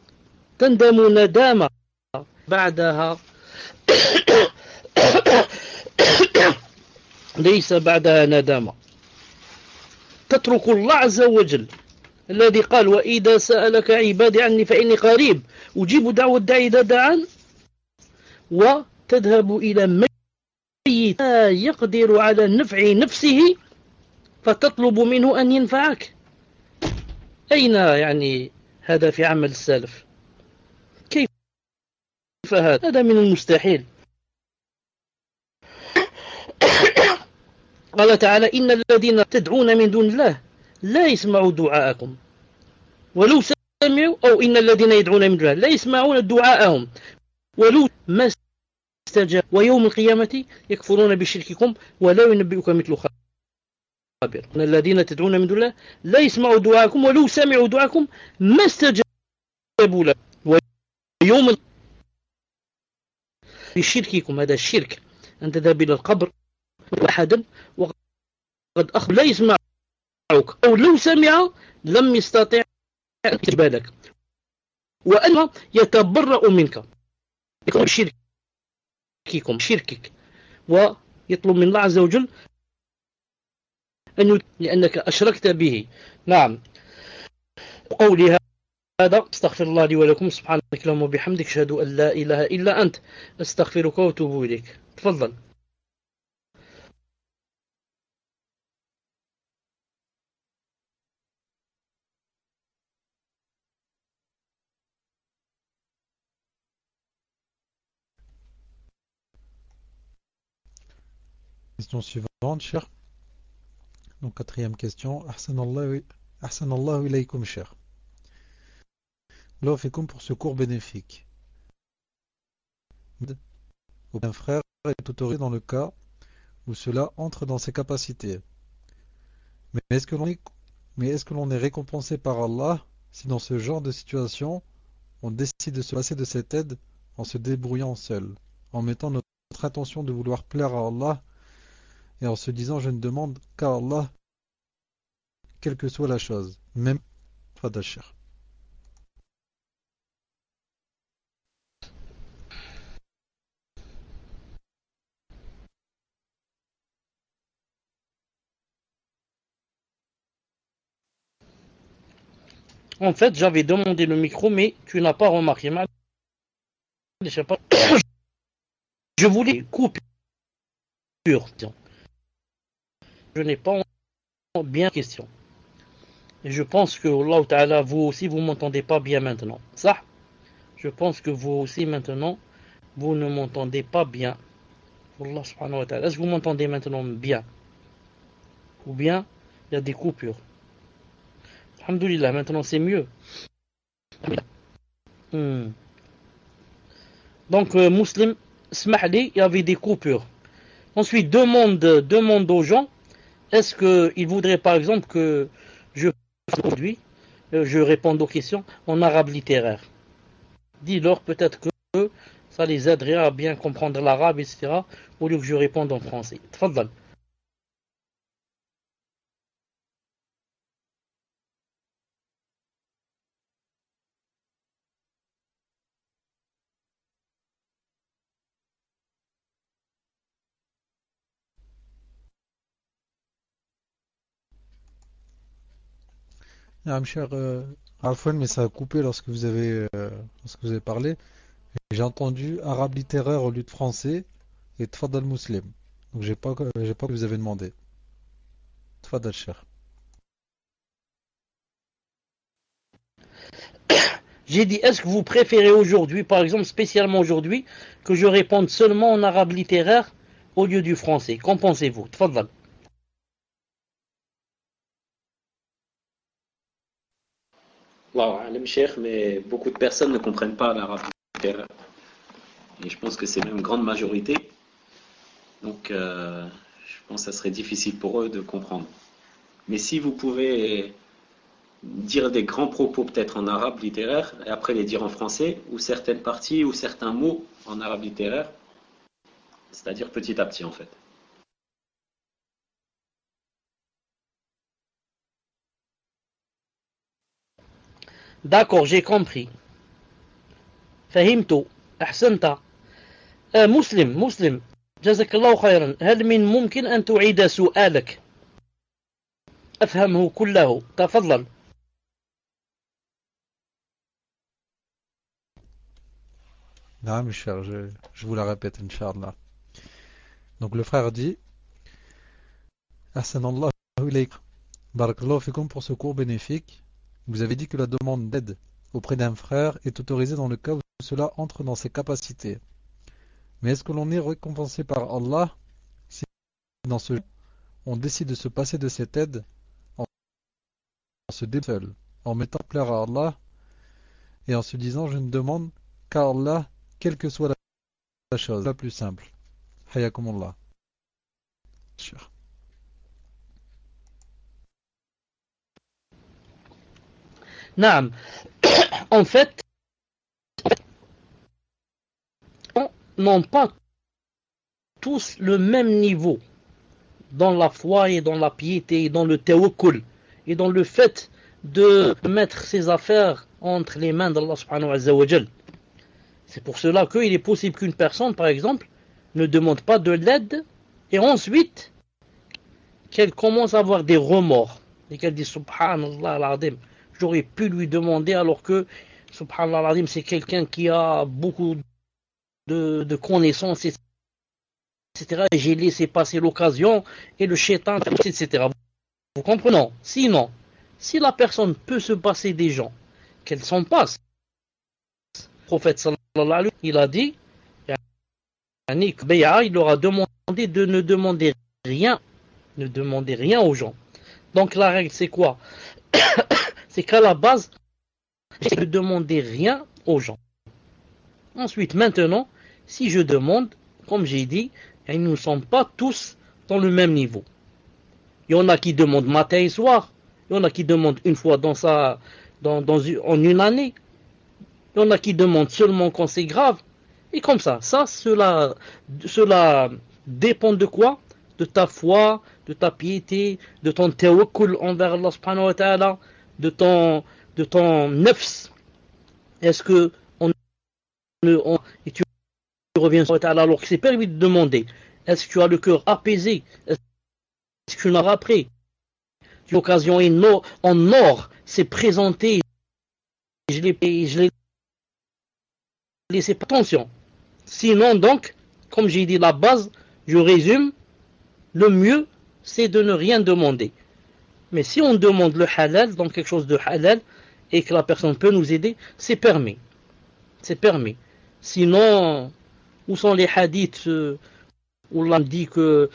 ندامة بعدها ليس بعدها ندامة. تترك الله عز وجل الذي قال وإذا سألك عبادي عني فإني قريب أجيب دعوة الداعي إذا دعان، وتذهب إلى ميت لا يقدر على نفع نفسه فتطلب منه أن ينفعك. أين يعني هذا في عمل السلف؟ كيف هذا من المستحيل. قال تعالى إن الذين تدعون من دون الله لا يسمعوا دعاءكم ولو سمعوا، أو إن الذين يدعون من دون الله لا يسمعون دعاءهم ولو ما استجاب ويوم القيامة يكفرون بشرككم ولا ينبئك مثل خبير. إن الذين تدعون من دون الله لا يسمعوا دعاءكم ولو سمعوا دعاءكم ما استجابوا له ويوم بشرككم. هذا الشرك أن تذهب إلى القبر أحدا وقد أخبر لا يسمعك أو لو سمع لم يستطع أن يستجيب لك وأن يتبرأ منك شركك ويطلب من الله عز وجل أن لأنك أشركت به. نعم. قولي هذا استغفر الله لي ولكم سبحانك اللهم وبحمدك أشهد أن لا إله إلا أنت أستغفرك وأتوب إليك. تفضل. Question suivante, cher. Donc, quatrième question. Ahsanallahu ilaykum, cher. Allah fikum pour ce cours bénéfique. Un frère est autorisé dans le cas où cela entre dans ses capacités. Mais est-ce que l'on est récompensé par Allah si dans ce genre de situation, on décide de se passer de cette aide en se débrouillant seul, en mettant notre intention de vouloir plaire à Allah et en se disant je ne demande qu'à Allah quelle que soit la chose, même Fadashir. En fait, j'avais demandé le micro, mais tu n'as pas remarqué. Je sais pas. Je voulais couper. Je n'ai pas bien question. Et je pense que Allah Ta'ala, vous aussi, vous m'entendez pas bien maintenant. Ça, je pense que vous aussi maintenant, vous ne m'entendez pas bien. Allah Subhanahu wa Ta'ala. Est-ce que vous m'entendez maintenant bien? Ou bien, il y a des coupures. Alhamdulillah, maintenant c'est mieux. Hmm. Donc, Muslim, smahli, il y avait des coupures. Ensuite, demande aux gens, est-ce qu'ils voudraient par exemple que je aujourd'hui, je réponde aux questions en arabe littéraire. Dis-leur peut-être que ça les aiderait à bien comprendre l'arabe, etc. au lieu que je réponde en français. Tfaddal. Ah, cher Alfouane, mais ça a coupé lorsque vous avez parlé. J'ai entendu arabe littéraire au lieu de français et Tfadal Muslim. Donc j'ai pas que vous avez demandé. Tfadal cher. J'ai dit, est-ce que vous préférez aujourd'hui, par exemple spécialement aujourd'hui, que je réponde seulement en arabe littéraire au lieu du français? Qu'en pensez-vous? Tfaddal. Allahu alam, cher, mais beaucoup de personnes ne comprennent pas l'arabe littéraire. Et je pense que c'est même une grande majorité. Donc, je pense que ça serait difficile pour eux de comprendre. Mais si vous pouvez dire des grands propos peut-être en arabe littéraire et après les dire en français, ou certaines parties ou certains mots en arabe littéraire, c'est-à-dire petit à petit en fait. D'accord, j'ai compris. فهمت. أحسنت. مسلم جزاك الله خيرا. هل من ممكن أن تعيد سؤالك؟ أفهمه كله. تفضل. Ah, mes chers, je vous la répète, Inch'Allah. Donc le frère dit, Ahsanallahu ilayk. Barakallahu fikum pour ce cours bénéfique. Vous avez dit que la demande d'aide auprès d'un frère est autorisée dans le cas où cela entre dans ses capacités. Mais est-ce que l'on est récompensé par Allah si dans ce cas, on décide de se passer de cette aide en se défaut seul, en mettant plaire à Allah et en se disant je ne demande qu'à Allah, quelle que soit la chose, la plus simple. Hayakumullah. Sûr. نعم. En fait, n'ont pas tous le même niveau dans la foi et dans la piété et dans le tawakkul et dans le fait de mettre ses affaires entre les mains d'Allah subhanahu wa ta'ala. C'est pour cela qu'il est possible qu'une personne, par exemple, ne demande pas de l'aide et ensuite qu'elle commence à avoir des remords et qu'elle dit Subhanallah al-Azim, j'aurais pu lui demander alors que Subhanallah al-Azim, c'est quelqu'un qui a beaucoup de connaissances, etc. Et j'ai laissé passer l'occasion et le shaitan, etc. Vous comprenez? Sinon, si la personne peut se passer des gens, qu'elle s'en passe, le prophète sallallahu alayhi wa sallam, il a dit, il leur a demandé de ne demander rien aux gens. Donc la règle c'est quoi? C'est qu'à la base, je ne demander rien aux gens. Ensuite, maintenant, si je demande, comme j'ai dit, ils ne sont pas tous dans le même niveau. Il y en a qui demandent matin et soir. Il y en a qui demandent une fois en une année. Il y en a qui demandent seulement quand c'est grave. Et comme ça, cela dépend de quoi? De ta foi, de ta piété, de ton tawakkul envers Allah subhanahu wa ta'ala, de ton nefs. Est-ce que et tu reviens sur Allah ta'ala alors que c'est permis de demander? Est-ce que tu as le cœur apaisé? Est-ce que tu n'auras après? L'occasion en or s'est présentée. Je l'ai laissé. Attention. Sinon, donc, comme j'ai dit la base, je résume, le mieux, c'est de ne rien demander. Mais si on demande le halal, donc quelque chose de halal, et que la personne peut nous aider, c'est permis. C'est permis. Sinon, où sont les hadiths où l'on dit que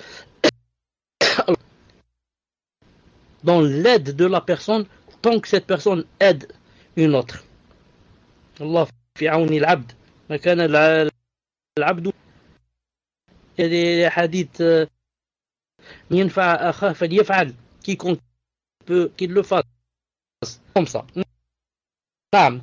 dans l'aide de la personne, tant que cette personne aide une autre. Allah في عون العبد ما كان العبد حديث ينفع أخاه فليفعل quiconque peut qu'il le fasse comme ça. نعم.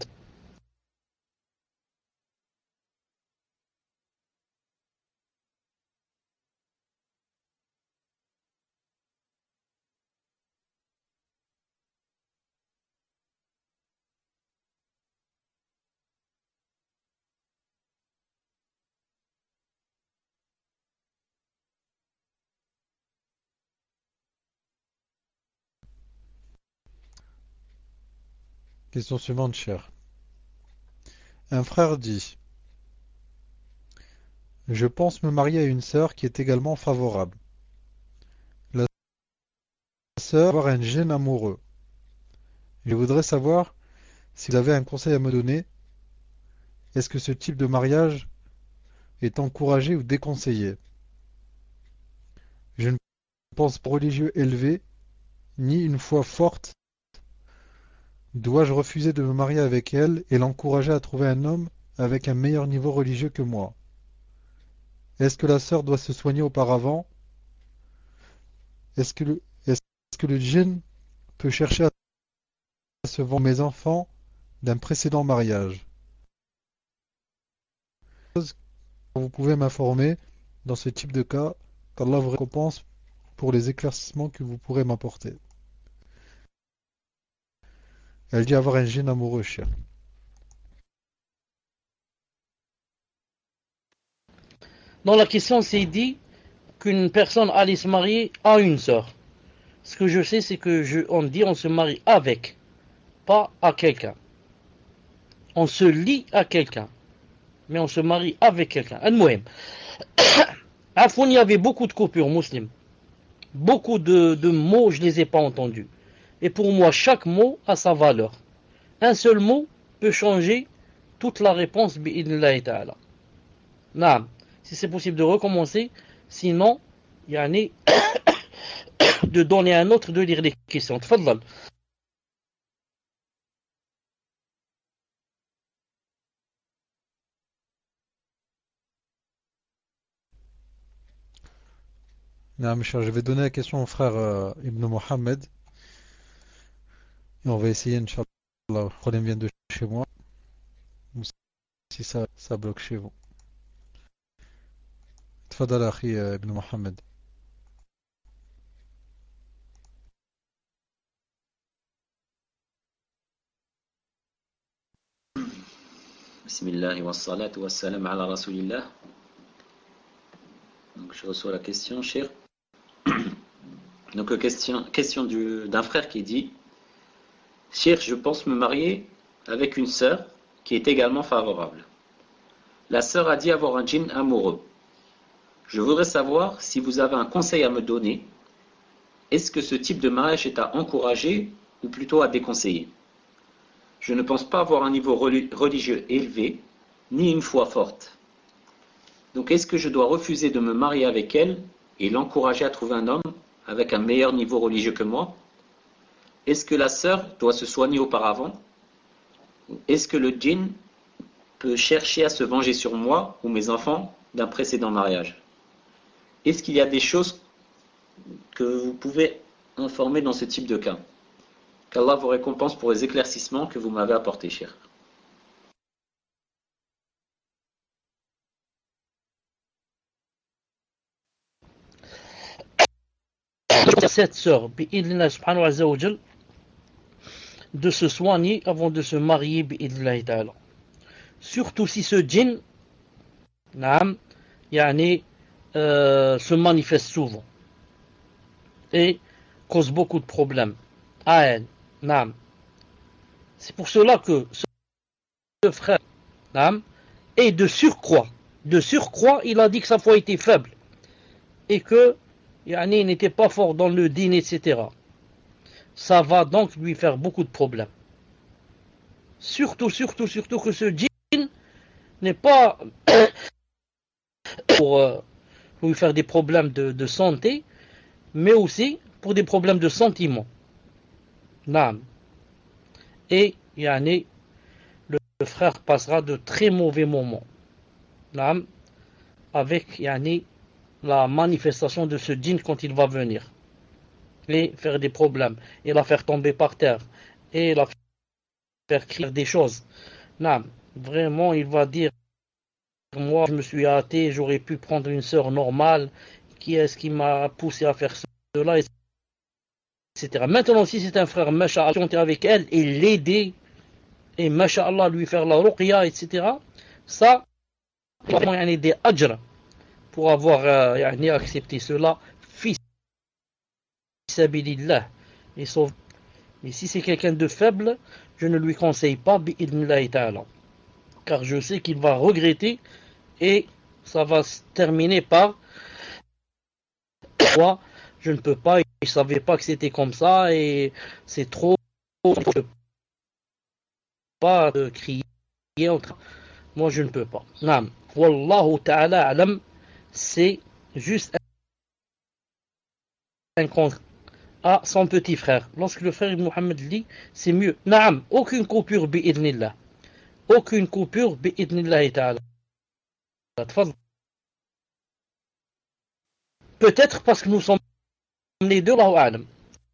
Question suivante, cher. Un frère dit: je pense me marier à une sœur qui est également favorable. La sœur va avoir un gène amoureux. Je voudrais savoir si vous avez un conseil à me donner. Est-ce que ce type de mariage est encouragé ou déconseillé? Je ne pense pas religieux élevé, ni une foi forte. Dois-je refuser de me marier avec elle et l'encourager à trouver un homme avec un meilleur niveau religieux que moi? Est-ce que la sœur doit se soigner auparavant? Est-ce que le djinn peut chercher à se venger mes enfants d'un précédent mariage? Vous pouvez m'informer dans ce type de cas, qu'Allah vous récompense pour les éclaircissements que vous pourrez m'apporter. Elle dit avoir un gène amoureux, cher. Dans la question, c'est dit qu'une personne allait se marier à une sœur. Ce que je sais, c'est que on dit on se marie avec, pas à quelqu'un. On se lie à quelqu'un, mais on se marie avec quelqu'un. Al-Muhim. Afon, il y avait beaucoup de coupures musulmanes. Beaucoup de mots, je ne les ai pas entendus. Et pour moi, chaque mot a sa valeur. Un seul mot peut changer toute la réponse bi'idnillahi ta'ala. Naam. Si c'est possible de recommencer, sinon, il y a de donner à un autre de lire les questions. Tfadlal. Non, mes chers, je vais donner la question au frère Ibn Mohammed. Et on va essayer, Inch'Allah, le problème vient de chez moi. Ou si ça bloque chez vous. تفضل أخي ابن محمد. Bismillah wa salatu wa salam ala rasulillah. Donc je reçois la question, cher. Donc question d'un frère qui dit: cher, je pense me marier avec une sœur qui est également favorable. La sœur a dit avoir un djinn amoureux. Je voudrais savoir si vous avez un conseil à me donner. Est-ce que ce type de mariage est à encourager ou plutôt à déconseiller? Je ne pense pas avoir un niveau religieux élevé, ni une foi forte. Donc est-ce que je dois refuser de me marier avec elle et l'encourager à trouver un homme avec un meilleur niveau religieux que moi? Est-ce que la sœur doit se soigner auparavant? Est-ce que le djinn peut chercher à se venger sur moi ou mes enfants d'un précédent mariage? Est-ce qu'il y a des choses que vous pouvez informer dans ce type de cas? Qu'Allah vous récompense pour les éclaircissements que vous m'avez apportés, cher. Cette sœur, bi'idhnillah subhanahu wa ta'ala, de se soigner avant de se marier, bi'idhnillah ta'ala. Surtout si ce djinn, naam, yani, se manifeste souvent et cause beaucoup de problèmes. Aïn, naam. C'est pour cela que ce frère, naam, est de surcroît, il a dit que sa foi était faible et que yani, il n'était pas fort dans le dîner, etc. Ça va donc lui faire beaucoup de problèmes. Surtout que ce djinn n'est pas pour lui faire des problèmes de santé, mais aussi pour des problèmes de sentiment. Naam. Et yani, le frère passera de très mauvais moments. Naam, avec la manifestation de ce djinn quand il va venir. Et faire des problèmes. Et la faire tomber par terre. Et la faire crier des choses. Naam, vraiment, il va dire, moi, je me suis hâté, j'aurais pu prendre une sœur normale. Qui est-ce qui m'a poussé à faire cela, etc. Maintenant, si c'est un frère, masha'Allah, compter avec elle et l'aider, et masha'Allah, lui faire la ruqya, etc. Ça, il y a des ajr pour avoir accepté cela, fi sabilillah, et sauf. Mais si c'est quelqu'un de faible, je ne lui conseille pas, bi'idnillahi ta'ala. Car je sais qu'il va regretter, et ça va se terminer par moi, je ne peux pas, je savais pas que c'était comme ça, et c'est trop, je ne peux pas crier. Moi, je ne peux pas. Naam. Wallahu ta'ala alam, c'est juste un contre à son petit frère. Lorsque le frère Ibn Muhammad dit, c'est mieux. Naam, aucune coupure bi'idnillah. Aucune coupure bi'idnillah ta'ala. Peut-être parce que nous sommes les deux, Allahu a'lam.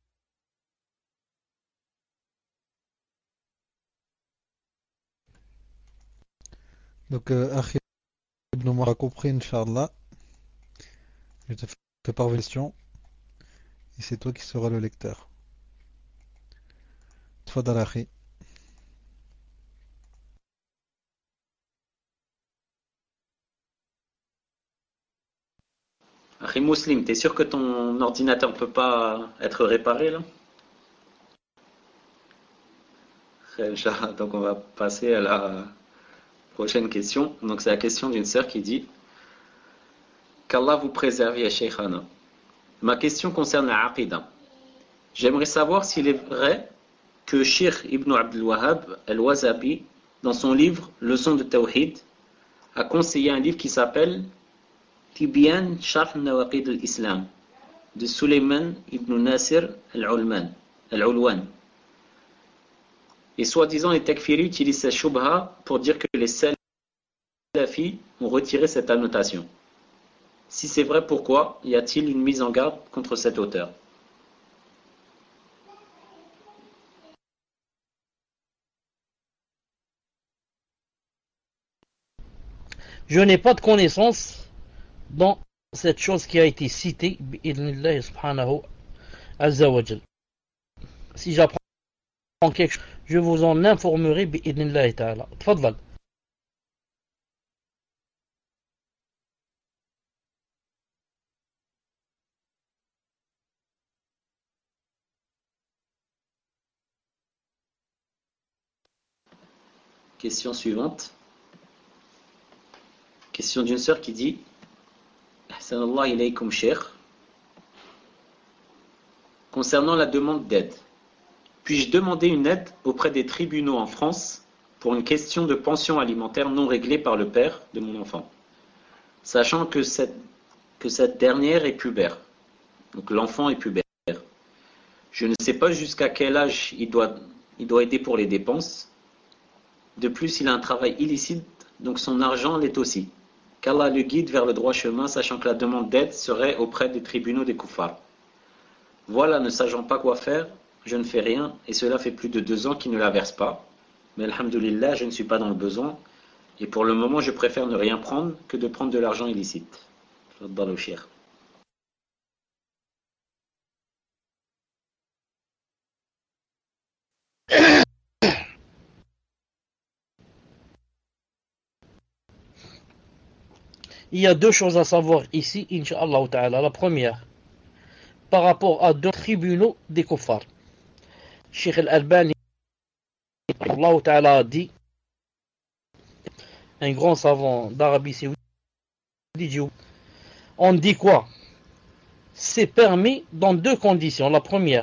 Donc, Akhi Ibn Omar a compris, Inch'Allah. Je te fais parvenir une question. Et c'est toi qui seras le lecteur. Tfadal Akhi. Akhi Muslim, t'es sûr que ton ordinateur ne peut pas être réparé là? Inch'Allah. Donc on va passer à la prochaine question. Donc c'est la question d'une sœur qui dit: qu'Allah vous préserve, ya Shaykhana. Ma question concerne la Aqidah. J'aimerais savoir s'il est vrai que Cheikh Ibn Abdul Wahhab al-Wazabi, dans son livre Leçon de Tawhid, a conseillé un livre qui s'appelle Tibyan Sharh Nawaqid al-Islam de Sulayman ibn Nasir al-Ulwan. Et soi-disant, les takfiri utilisent cette shubha pour dire que les salafis ont retiré cette annotation. Si c'est vrai, pourquoi y a-t-il une mise en garde contre cet auteur? Je n'ai pas de connaissance dans cette chose qui a été citée, bi'idnillah subhanahu azza wa jal. Si j'apprends quelque chose, je vous en informerai, bi'idnillah ta'ala. Tfadlal. Question suivante. Question d'une sœur qui dit: Ahsanallah ilaykum Cheikh. Concernant la demande d'aide, puis-je demander une aide auprès des tribunaux en France pour une question de pension alimentaire non réglée par le père de mon enfant, sachant que cette dernière est pubère, donc l'enfant est pubère. Je ne sais pas jusqu'à quel âge il doit aider pour les dépenses. De plus, il a un travail illicite, donc son argent l'est aussi. Qu'Allah le guide vers le droit chemin, sachant que la demande d'aide serait auprès des tribunaux des kuffars. Voilà, ne sachant pas quoi faire, je ne fais rien, et cela fait plus de 2 ans qu'il ne la verse pas. Mais alhamdoulilah, je ne suis pas dans le besoin, et pour le moment, je préfère ne rien prendre que de prendre de l'argent illicite. Dans le cheikh. Il y a deux choses à savoir ici, Inch'Allah ta'ala. La première, par rapport à deux tribunaux des kuffars. Cheikh Al-Albani, Allah ta'ala a dit, un grand savant d'Arabie Saoudite, on dit quoi? C'est permis dans deux conditions. La première,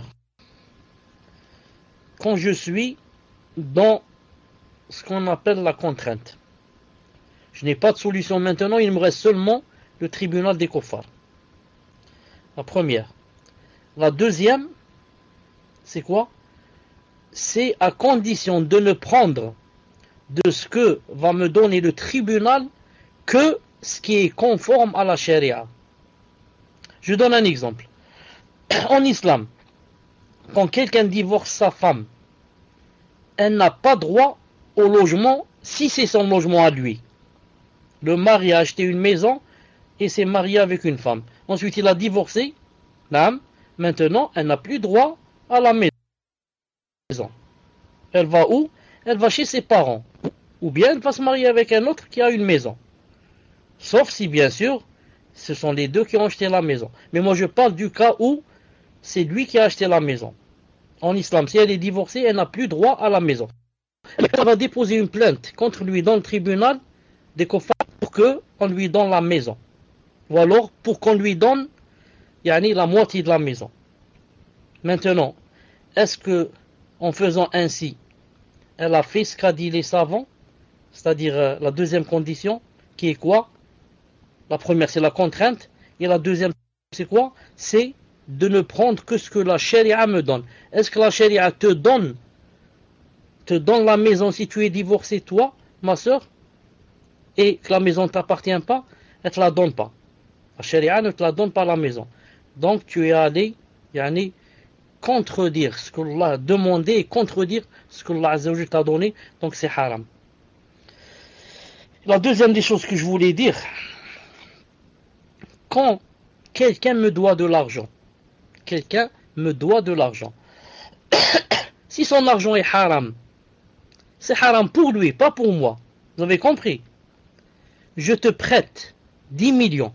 quand je suis dans ce qu'on appelle la contrainte. Je n'ai pas de solution maintenant, il me reste seulement le tribunal des kuffars. La première. La deuxième, c'est quoi? C'est à condition de ne prendre de ce que va me donner le tribunal que ce qui est conforme à la charia. Je donne un exemple. En islam, quand quelqu'un divorce sa femme, elle n'a pas droit au logement si c'est son logement à lui. Le mari a acheté une maison et s'est marié avec une femme. Ensuite, il a divorcé. Maintenant, elle n'a plus droit à la maison. Elle va où? Elle va chez ses parents. Ou bien elle va se marier avec un autre qui a une maison. Sauf si, bien sûr, ce sont les deux qui ont acheté la maison. Mais moi, je parle du cas où c'est lui qui a acheté la maison. En islam, si elle est divorcée, elle n'a plus droit à la maison. Elle va déposer une plainte contre lui dans le tribunal des kuffar pour qu'on lui donne la maison. Ou alors pour qu'on lui donne la moitié de la maison. Maintenant, est-ce que en faisant ainsi, elle a fait ce qu'a dit les savants, c'est-à-dire la deuxième condition, qui est quoi? La première, c'est la contrainte, et la deuxième, c'est quoi? C'est de ne prendre que ce que la charia me donne. Est-ce que la charia te donne la maison si tu es divorcé, toi, ma soeur, et que la maison ne t'appartient pas? Elle ne te la donne pas. La charia ne te la donne pas, la maison. Donc tu es allé contredire ce que Allah a demandé et contredire ce que Allah Azza wa Jalla t'a donné. Donc c'est haram. La deuxième des choses que je voulais dire, quand quelqu'un me doit de l'argent, si son argent est haram, c'est haram pour lui, pas pour moi. Vous avez compris? Je te prête 10 millions.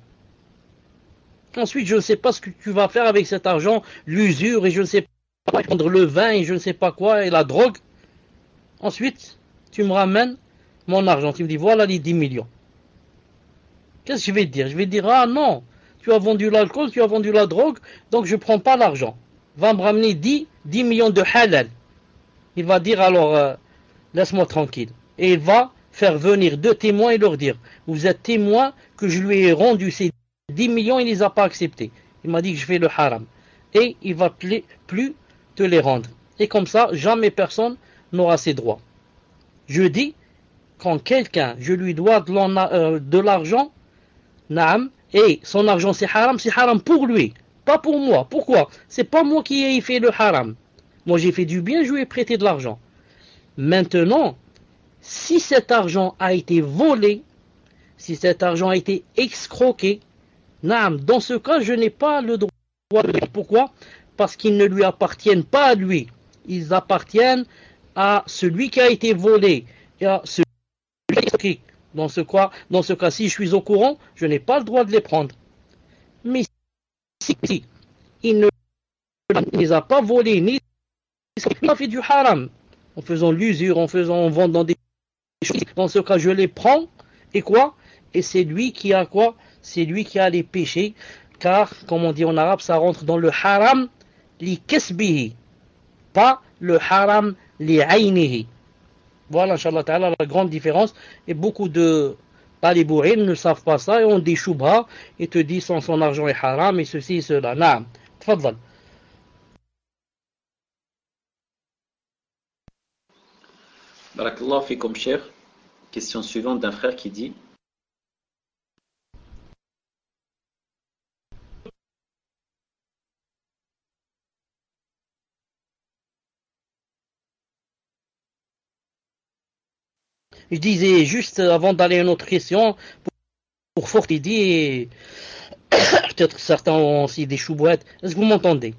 Ensuite, je ne sais pas ce que tu vas faire avec cet argent, l'usure, et je ne sais pas, prendre le vin, et je ne sais pas quoi, et la drogue. Ensuite, tu me ramènes mon argent. Tu me dis, voilà les 10 millions. Qu'est-ce que je vais te dire? Je vais te dire, ah non, tu as vendu l'alcool, tu as vendu la drogue, donc je ne prends pas l'argent. Va me ramener 10 millions de halal. Il va dire, alors, laisse-moi tranquille. Et il va faire venir 2 témoins et leur dire, vous êtes témoins que je lui ai rendu ces 10 millions, il ne les a pas acceptés. Il m'a dit que je fais le haram. Et il ne va plus te les rendre. Et comme ça, jamais personne n'aura ses droits. Je dis, quand quelqu'un, je lui dois de l'argent, naam, et son argent c'est haram pour lui, pas pour moi. Pourquoi? C'est pas moi qui ai fait le haram. Moi j'ai fait du bien, je lui ai prêté de l'argent. Maintenant, si cet argent a été volé, si cet argent a été escroqué, naam, dans ce cas, je n'ai pas le droit de le. Pourquoi? Parce qu'ils ne lui appartiennent pas à lui. Ils appartiennent à celui qui a été volé et à celui qui a été escroqué. Dans ce cas, si je suis au courant, je n'ai pas le droit de les prendre. Mais si il ne les a pas volés, ni il a fait du haram, en faisant l'usure, en vendant des choses, dans ce cas, je les prends, et quoi? Et c'est lui qui a quoi? C'est lui qui a les péchés, car, comme on dit en arabe, ça rentre dans le haram li kasbihi, pas le haram li aynihi. Voilà, Inch'Allah Ta'ala, la grande différence. Et beaucoup de talibouines ne savent pas ça et ont des choubha et te disent son argent est haram et ceci et cela. Naam. Tfadal. Barakallah fikum cher. Question suivante d'un frère qui dit: Je disais juste avant d'aller à une autre question, pour fortifier, peut-être certains ont aussi des choubouettes. Est-ce que vous m'entendez?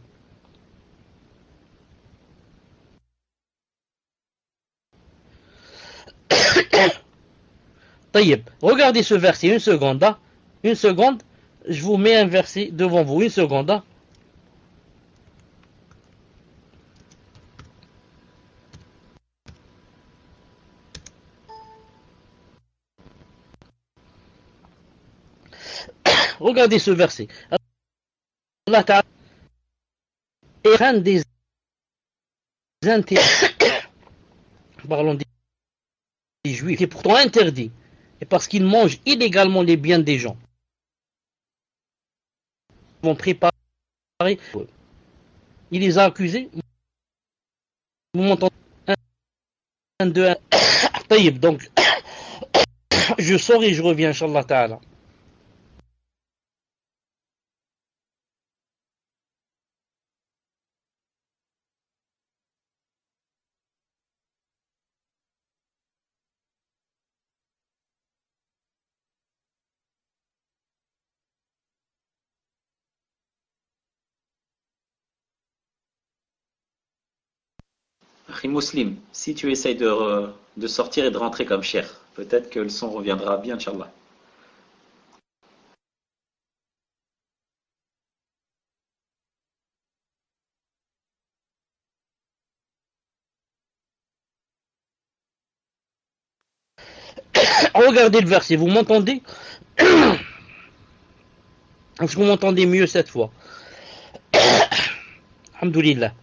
Taïeb, regardez ce verset, une seconde. Hein? Une seconde, je vous mets un verset devant vous, une seconde. Hein? Regardez ce verset. Allah Ta'ala est un des interdits, parlons des juifs, qui est pourtant interdit, et parce qu'ils mangent illégalement les biens des gens. Ils vont préparer. Il les a accusés. Vous m'entendez? 2. طيب, donc, je sors et je reviens, Inch'Allah Ta'ala. Akhi Muslim, si tu essayes de sortir et de rentrer comme cher, peut-être que le son reviendra bien, Inch'Allah. Regardez le verset, vous m'entendez? Est-ce que vous m'entendez mieux cette fois? Alhamdulillah.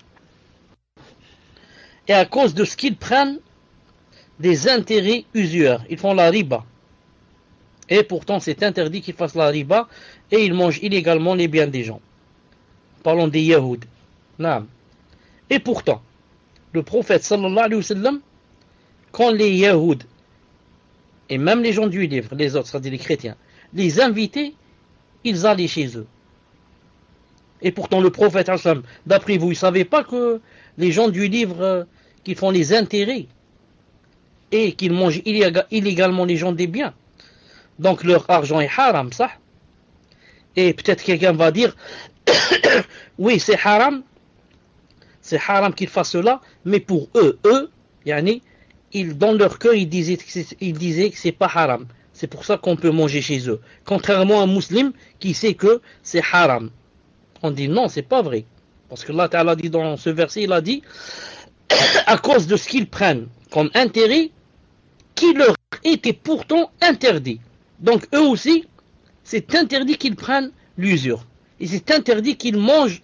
Et à cause de ce qu'ils prennent des intérêts usuels, ils font la riba. Et pourtant c'est interdit qu'ils fassent la riba, et ils mangent illégalement les biens des gens. Parlons des Yahoud. Et pourtant, le prophète sallallahu alayhi wa sallam, quand les Yahoud, et même les gens du livre, les autres, c'est-à-dire les chrétiens, les invitaient, ils allaient chez eux. Et pourtant le prophète, d'après vous, il ne savait pas que les gens du livre, qui font les intérêts, et qu'ils mangent illégalement les gens des biens. Donc leur argent est haram, ça. Et peut-être quelqu'un va dire, oui, c'est haram qu'ils fassent cela, mais pour eux, dans leur cœur, ils disaient que c'est pas haram. C'est pour ça qu'on peut manger chez eux. Contrairement à un musulman qui sait que c'est haram. On dit non, c'est pas vrai. Parce que Allah Ta'ala dit dans ce verset, il a dit, à cause de ce qu'ils prennent comme intérêt, qui leur était pourtant interdit. Donc eux aussi, c'est interdit qu'ils prennent l'usure. Et c'est interdit qu'ils mangent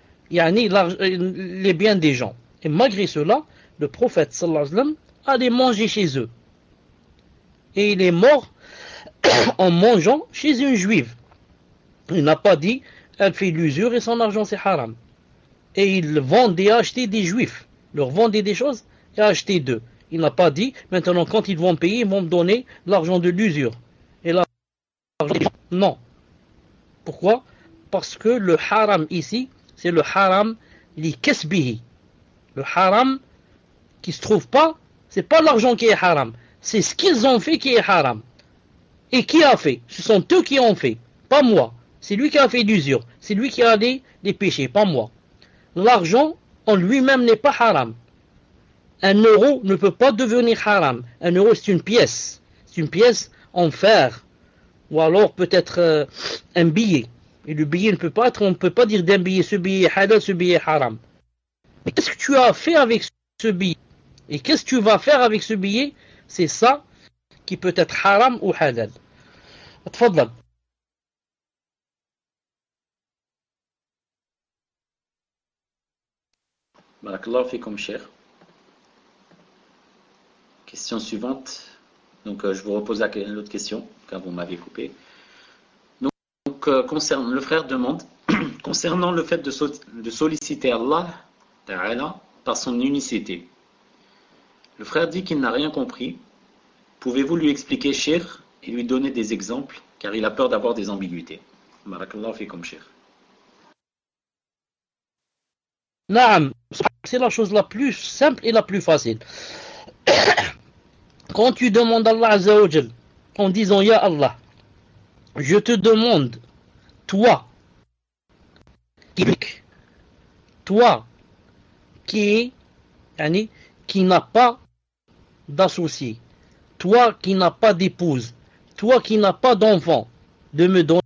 les biens des gens. Et malgré cela, le prophète sallallahu alayhi wa sallam allait manger chez eux. Et il est mort en mangeant chez une juive. Il n'a pas dit, elle fait l'usure et son argent c'est haram. Et il vendait et achetait des juifs. Leur vendait des choses et achetait d'eux. Il n'a pas dit, maintenant quand ils vont payer, ils vont me donner l'argent de l'usure. Et l'argent non. Pourquoi? Parce que le haram ici, c'est le haram li kasbihi. Le haram qui se trouve pas, c'est pas l'argent qui est haram, c'est ce qu'ils ont fait qui est haram. Et qui a fait? Ce sont eux qui ont fait, pas moi. C'est lui qui a fait l'usure, c'est lui qui a les péchés, pas moi. L'argent en lui-même n'est pas haram. Un euro ne peut pas devenir haram. Un euro c'est une pièce. C'est une pièce en fer. Ou alors peut-être un billet. Et le billet ne peut pas être, on ne peut pas dire d'un billet, ce billet est halal, ce billet est haram. Mais qu'est-ce que tu as fait avec ce billet? Et qu'est-ce que tu vas faire avec ce billet? C'est ça qui peut être haram ou halal. Tfadlal. Barakallahu fikum, cher. Question suivante. Donc, je vous repose l'autre question, car vous m'avez coupé. Donc, le frère demande, concernant le fait de solliciter Allah Ta'ala par son unicité. Le frère dit qu'il n'a rien compris. Pouvez-vous lui expliquer, cher, et lui donner des exemples, car il a peur d'avoir des ambiguïtés. Barakallahu fikum, cher. Naam, c'est la chose la plus simple et la plus facile. Quand tu demandes à Allah Azza wa Jal, en disant Ya Allah, je te demande, toi qui n'a pas d'associé, toi qui n'as pas d'épouse, toi qui n'as pas d'enfant, de me donner.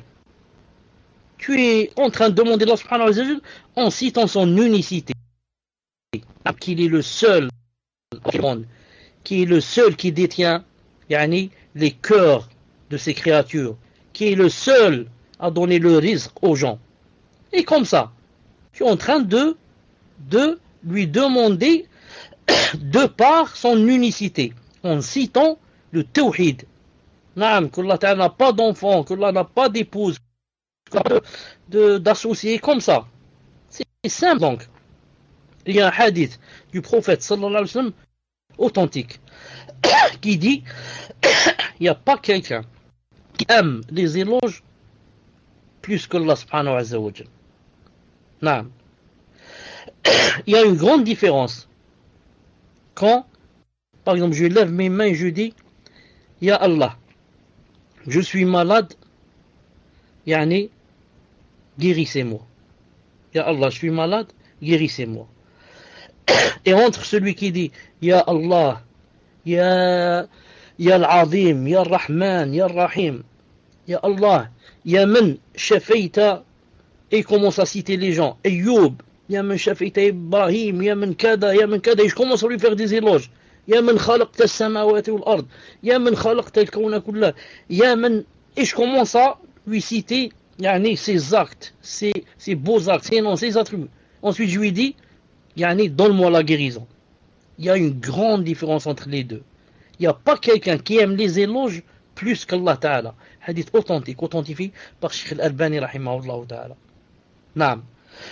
Tu es en train de demander Allah subhanahu wa ta'ala en citant son unicité, qu'il est le seul qui est le seul qui détient les cœurs de ses créatures, qui est le seul à donner le risque aux gens. Et comme ça, tu es en train de lui demander de par son unicité, en citant le tawhid. Naam, qu'Allah n'a pas d'enfant, qu'Allah n'a pas d'épouse, d'associer comme ça. C'est simple donc. Il y a un hadith du prophète sallallahu alayhi wa sallam authentique qui dit il n'y a pas quelqu'un qui aime les éloges plus que Allah subhanahu wa ta'ala. Non. Il y a une grande différence quand, par exemple, je lève mes mains et je dis Ya Allah, je suis malade, yani, guérissez-moi. Ya Allah, je suis malade, guérissez-moi. Et entre celui qui dit Ya Allah, Ya Al-Azim, Ya Al-Rahman, Ya Al-Rahim, Ya Allah, Ya Man Shafaita, et il commence à citer les gens, Ayoub, Ya Man Shafaita Ibrahim, Ya Man Kada, Ya Man Kada, et je commence à lui faire des éloges. Ya Man Khalaqta as-samawati wal-ard, Ya Man Khalaqta al-kawna kullah, Ya Man, et je commence à lui citer yani, ses actes, ses beaux actes, ses noms, ses attributs. Ensuite, je lui dis, yani, donne-moi la guérison. Il y a une grande différence entre les deux. Il n'y a pas quelqu'un qui aime les éloges plus qu'Allah Ta'ala. Hadith authentique, authentifié par Sheikh Al-Albani rahimahullah Ta'ala. Naam.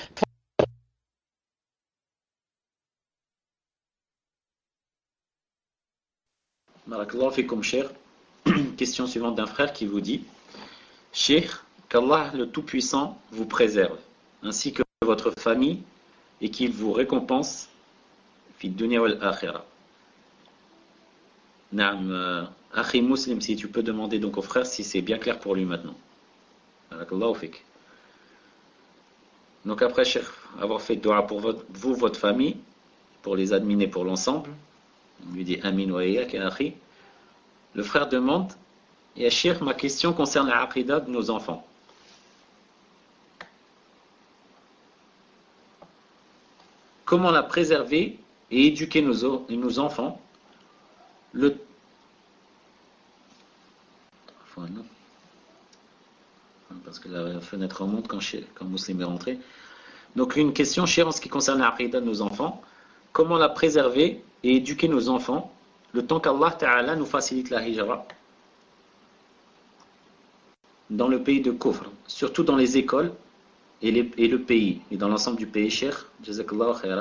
Barakallahu fikum, Cheikh. Question suivante d'un frère qui vous dit Cheikh, qu'Allah le Tout-Puissant vous préserve, ainsi que votre famille, et qu'il vous récompense fi dunya wal akhirah. Naam, Akhi Muslim, si tu peux demander donc au frère si c'est bien clair pour lui maintenant. Barakallahu fik. Donc après, Cheikh, avoir fait dua pour vous, votre famille, pour les admins et pour l'ensemble, on lui dit Amin wa iyyak ya akhi. Le frère demande Ya Cheikh, ma question concerne la aqida de nos enfants. Comment la préserver et éduquer nos enfants parce que la fenêtre remonte quand Muslim est rentré. Donc une question, Cheikh, en ce qui concerne la aqida de nos enfants. Comment la préserver et éduquer nos enfants le temps qu'Allah Ta'ala nous facilite la hijra dans le pays de Kufr, surtout dans les écoles et le pays, et dans l'ensemble du pays, Cheikh. Jazakallahu khairan.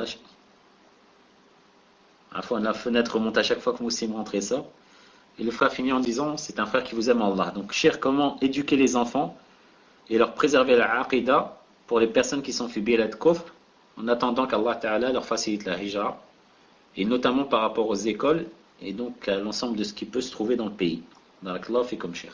La fenêtre remonte à chaque fois que Muslim rentre et sort. Et le frère finit en disant, c'est un frère qui vous aime Allah. Donc, Cheikh, comment éduquer les enfants et leur préserver la aqida pour les personnes qui sont fi bilad kufr, en attendant qu'Allah Ta'ala leur facilite la hijra, et notamment par rapport aux écoles, et donc à l'ensemble de ce qui peut se trouver dans le pays. Barakallahu fikum, Cheikh.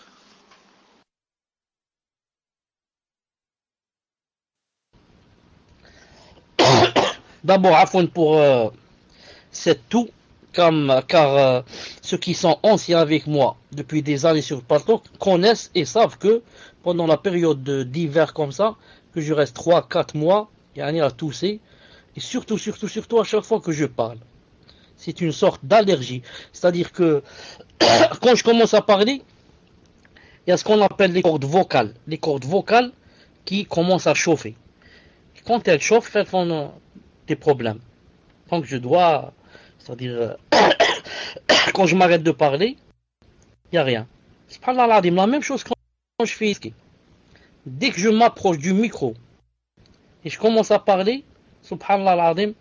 D'abord, afin pour cette tout, car ceux qui sont anciens avec moi depuis des années sur le plateau connaissent et savent que pendant la période d'hiver comme ça, que je reste 3-4 mois, à tousser, et surtout à chaque fois que je parle. C'est une sorte d'allergie. C'est-à-dire que quand je commence à parler, il y a ce qu'on appelle les cordes vocales. Les cordes vocales qui commencent à chauffer. Quand elles chauffent, elles font des problèmes. Donc je dois, c'est-à-dire, quand je m'arrête de parler, il n'y a rien. Subhanallah al-Azim, la même chose quand je fais ici. Dès que je m'approche du micro et je commence à parler, Subhanallah al-Azim,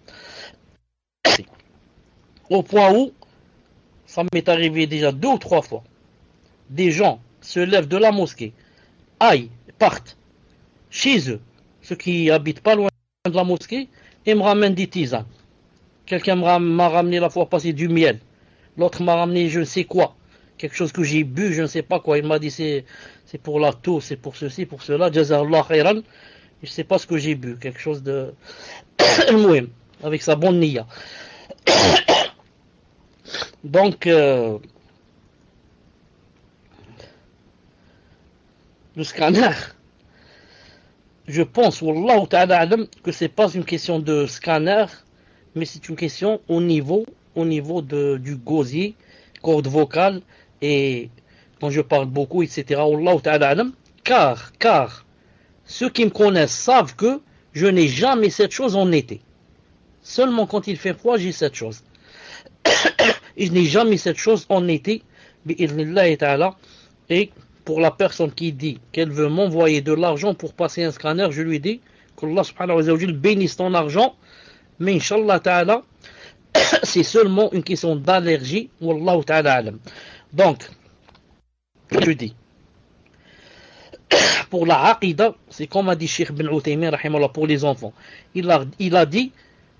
au point où, ça m'est arrivé déjà 2 ou 3 fois, des gens se lèvent de la mosquée, partent chez eux, ceux qui habitent pas loin de la mosquée, et me ramènent des tisanes. Quelqu'un m'a ramené la fois passée du miel, l'autre m'a ramené je ne sais quoi, quelque chose que j'ai bu, je ne sais pas quoi, il m'a dit c'est pour la toux, c'est pour ceci, pour cela, Jazallah khairan, je ne sais pas ce que j'ai bu, quelque chose de avec sa bonne niya. Donc, le scanner, je pense, wallahu ta'ala alam, que c'est pas une question de scanner, mais c'est une question au niveau du gosier, corde vocale, et quand je parle beaucoup, etc. Wallahu ta'ala alam, car ceux qui me connaissent savent que je n'ai jamais cette chose en été. Seulement quand il fait froid, j'ai cette chose. Et je n'ai jamais cette chose en été, bi'idhnillahi ta'ala. Et pour la personne qui dit qu'elle veut m'envoyer de l'argent pour passer un scanner, je lui dis qu'Allah subhanahu wa ta'ala bénisse ton argent, mais Inch'Allah ta'ala, c'est seulement une question d'allergie. Wallahu ta'ala alam. Donc, je dis, pour la aqida, c'est comme a dit Cheikh Ben Uthaymin, rahimallah, pour les enfants. Il a dit,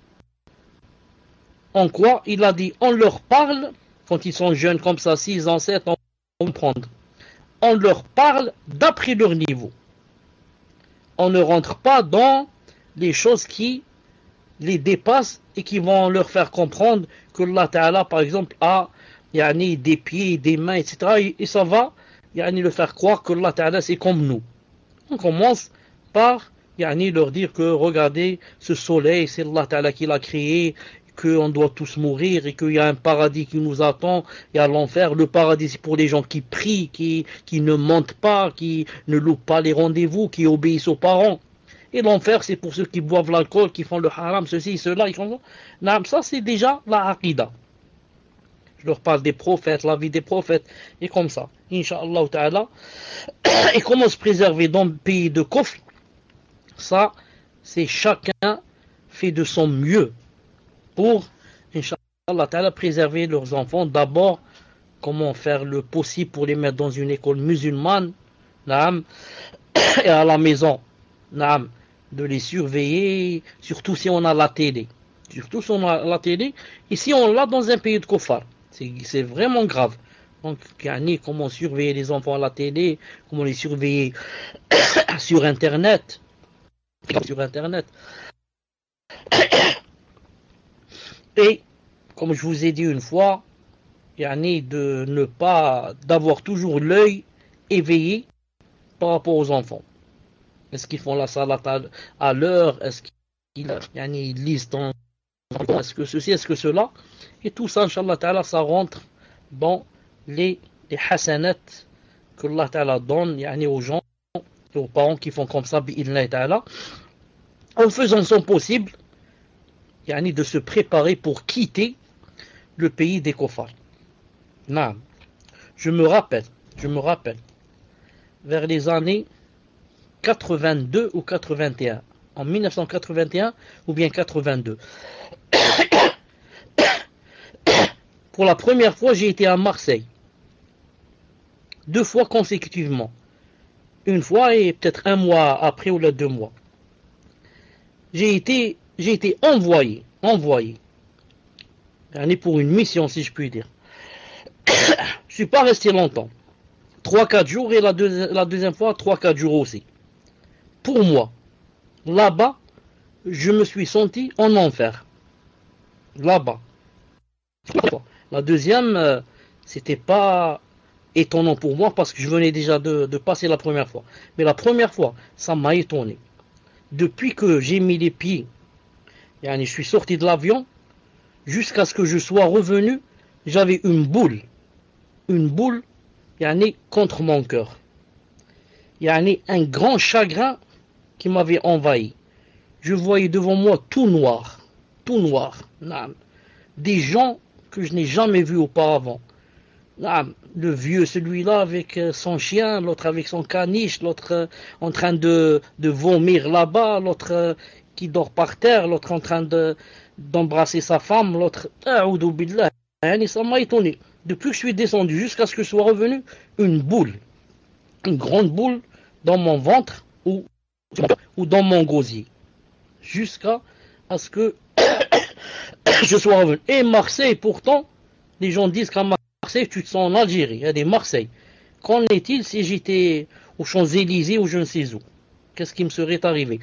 en quoi? Il a dit, on leur parle, quand ils sont jeunes comme ça, 6 ans, 7 ans, on prendre. On leur parle d'après leur niveau. On ne rentre pas dans les choses qui les dépassent et qui vont leur faire comprendre que Allah Ta'ala, par exemple, a des pieds, des mains, etc. Et ça va le faire croire que Allah Ta'ala, c'est comme nous. On commence par leur dire que regardez, ce soleil, c'est Allah Ta'ala qui l'a créé, qu'on doit tous mourir et qu'il y a un paradis qui nous attend, il y a l'enfer. Le paradis, c'est pour les gens qui prient, qui ne mentent pas, qui ne loupent pas les rendez-vous, qui obéissent aux parents. Et l'enfer, c'est pour ceux qui boivent l'alcool, qui font le haram, ceci, cela. Ça, c'est déjà la aqida. Je leur parle des prophètes, la vie des prophètes, et comme ça. Inch'Allah ta'ala. Et comment se préserver dans le pays de Kufr? Ça, c'est chacun fait de son mieux pour, Inch'Allah ta'ala, préserver leurs enfants. D'abord, comment faire le possible pour les mettre dans une école musulmane, et à la maison, de les surveiller, surtout si on a la télé. Surtout si on a la télé, et si on l'a dans un pays de Kufar. C'est vraiment grave. Donc, comment surveiller les enfants à la télé, comment les surveiller sur Internet. Et, comme je vous ai dit une fois, de ne pas, d'avoir toujours l'œil éveillé par rapport aux enfants. Est-ce qu'ils font la salat à l'heure? Est-ce qu'ils lisent dans... Est-ce que ceci, est-ce que cela? Et tout ça, Inch'Allah Ta'ala, ça rentre dans les hasanat que Allah Ta'ala donne aux gens, aux parents qui font comme ça, bi'idhnillah Ta'ala, en faisant son possible de se préparer pour quitter le pays des Kufar. Je me rappelle, vers les années 82 ou 81, en 1981 ou bien 82. Pour la première fois, j'ai été à Marseille. 2 fois consécutivement. Une fois et peut-être 1 mois après ou 2 mois. J'ai été envoyé. Pour une mission, si je puis dire. Je ne suis pas resté longtemps. 3-4 jours et la deuxième fois, 3-4 jours aussi. Pour moi, là-bas, je me suis senti en enfer. Là-bas. La deuxième, c'était pas étonnant pour moi parce que je venais déjà de passer la première fois. Mais la première fois, ça m'a étonné. Depuis que j'ai mis les pieds, je suis sorti de l'avion, jusqu'à ce que je sois revenu, j'avais une boule contre mon cœur. Un grand chagrin qui m'avait envahi. Je voyais devant moi tout noir. Des gens que je n'ai jamais vus auparavant. Le vieux, celui-là avec son chien, l'autre avec son caniche, l'autre en train de vomir là-bas, l'autre qui dort par terre, l'autre en train d'embrasser sa femme, l'autre... Ça m'a étonné. Depuis que je suis descendu jusqu'à ce que je sois revenu, une grande boule dans mon ventre ou dans mon gosier. Jusqu'à ce que je sois revenu. Et Marseille, pourtant, les gens disent qu'à Marseille, tu te sens en Algérie. Il y a des Marseille. Qu'en est-il si j'étais aux Champs-Élysées ou je ne sais où? Qu'est-ce qui me serait arrivé?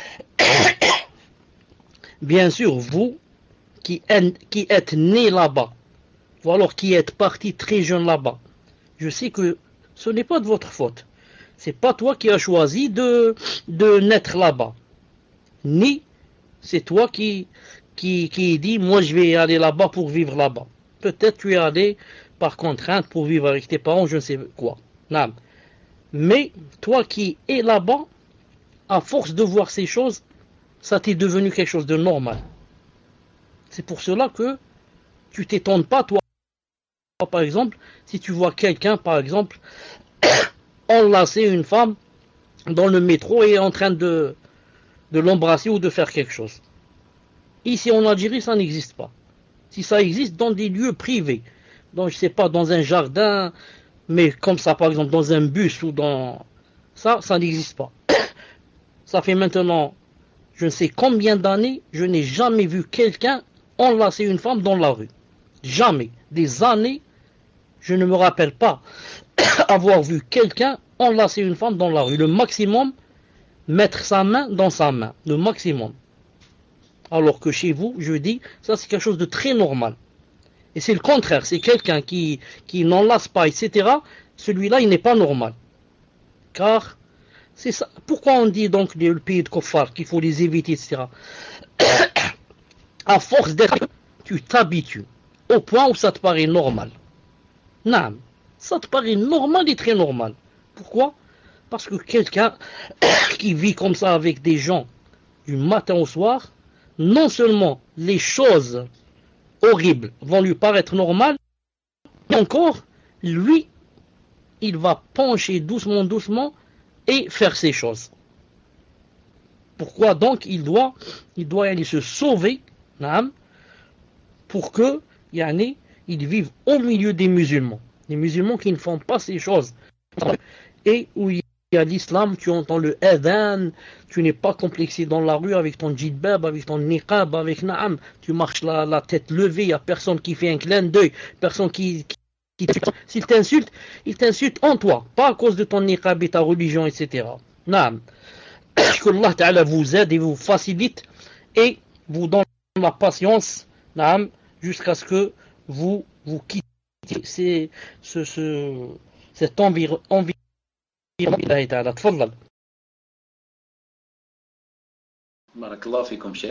Bien sûr, vous qui êtes né là-bas, ou alors qui êtes parti très jeune là-bas, je sais que ce n'est pas de votre faute. C'est pas toi qui as choisi de naître là-bas. Ni c'est toi qui dit, moi je vais aller là-bas pour vivre là-bas. Peut-être tu es allé par contrainte pour vivre avec tes parents, je ne sais quoi. Non. Mais toi qui es là-bas, à force de voir ces choses, ça t'est devenu quelque chose de normal. C'est pour cela que tu t'étonnes pas, toi, par exemple, si tu vois quelqu'un, par exemple, enlacer une femme dans le métro et en train de l'embrasser ou de faire quelque chose. Ici en Algérie, ça n'existe pas. Si ça existe dans des lieux privés, donc je sais pas, dans un jardin, mais comme ça par exemple dans un bus ou dans... Ça n'existe pas. Ça fait maintenant, je ne sais combien d'années, je n'ai jamais vu quelqu'un enlacer une femme dans la rue. Jamais. Des années, je ne me rappelle pas avoir vu quelqu'un enlacer une femme dans la rue. Le maximum, mettre sa main dans sa main. Le maximum. Alors que chez vous, je dis, ça c'est quelque chose de très normal. Et c'est le contraire. C'est quelqu'un qui n'enlace pas, etc. Celui-là, il n'est pas normal. Car, c'est ça. Pourquoi on dit donc le pays de Kofar, qu'il faut les éviter, etc. À force d'être, tu t'habitues. Au point où ça te paraît normal. Non. Ça te paraît normal et très normal. Pourquoi? Parce que quelqu'un qui vit comme ça avec des gens du matin au soir, non seulement les choses horribles vont lui paraître normales, mais encore, lui, il va pencher doucement et faire ces choses. Pourquoi donc il doit aller se sauver pour que ils vivent au milieu des musulmans. Les musulmans qui ne font pas ces choses. Et où il y a l'islam, tu entends le adhan, tu n'es pas complexé dans la rue avec ton djilbab, avec ton niqab, avec naam, tu marches la tête levée, il n'y a personne qui fait un clin d'œil, personne qui s'il t'insulte, il t'insulte en toi, pas à cause de ton niqab et ta religion, etc. Naam. Que Allah Ta'ala vous aide et vous facilite et vous donne la patience, naam, jusqu'à ce que vous quittez cet environnement. تفضل. Barakallah fikum, cher.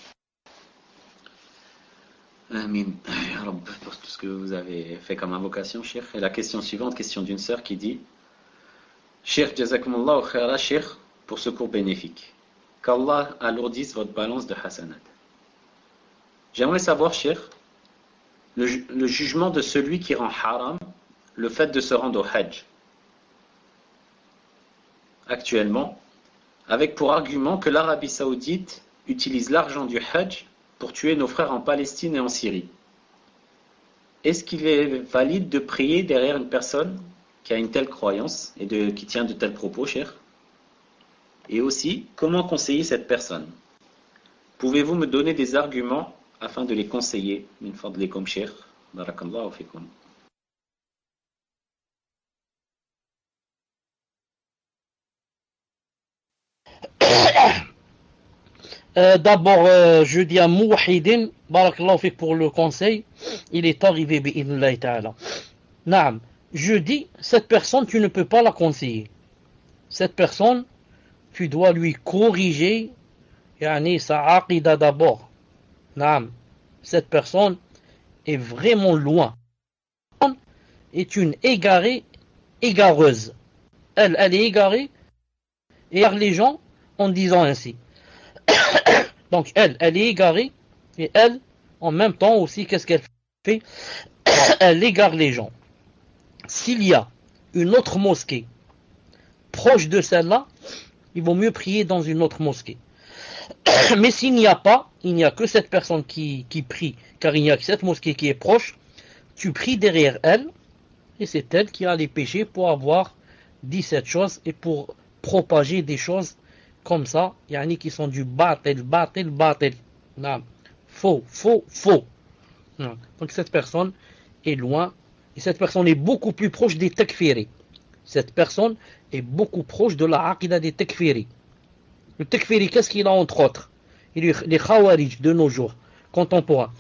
Amin. Ya Rabb, pour tout ce que vous avez fait comme invocation, cher. Et la question suivante, question d'une sœur qui dit: Cher, jazakumullah khaira, cher, pour ce cours bénéfique. Qu'Allah alourdisse votre balance de hasanat. J'aimerais savoir, cher, le jugement de celui qui rend haram le fait de se rendre au hajj. Actuellement, avec pour argument que l'Arabie Saoudite utilise l'argent du hajj pour tuer nos frères en Palestine et en Syrie. Est-ce qu'il est valide de prier derrière une personne qui a une telle croyance et qui tient de tels propos, cher? Et aussi, comment conseiller cette personne? Pouvez-vous me donner des arguments afin de les conseiller? Min fadlikum, cher. Barakallahu fikum. D'abord, je dis à Mouahidin, barakallahu fik pour le conseil, il est arrivé, bi'idhnillah ta'ala. Naam, je dis, cette personne, tu ne peux pas la conseiller. Cette personne, tu dois lui corriger, sa aqida d'abord. Naam, cette personne est vraiment loin. Est une égareuse. Elle est égarée, et égare les gens en disant ainsi. Donc elle est égarée, et elle, en même temps aussi, qu'est-ce qu'elle fait? Elle égare les gens. S'il y a une autre mosquée proche de celle-là, il vaut mieux prier dans une autre mosquée. Mais s'il n'y a pas, il n'y a que cette personne qui prie, car il n'y a que cette mosquée qui est proche, tu pries derrière elle, et c'est elle qui a les péchés pour avoir dit cette chose et pour propager des choses comme ça, qui sont du batil. Non. Faux. Non. Donc cette personne est loin, et cette personne est beaucoup plus proche des takfiri. Cette personne est beaucoup proche de la aqida des takfiri. Le takfiri, qu'est-ce qu'il a entre autres? Les khawarij de nos jours, contemporains.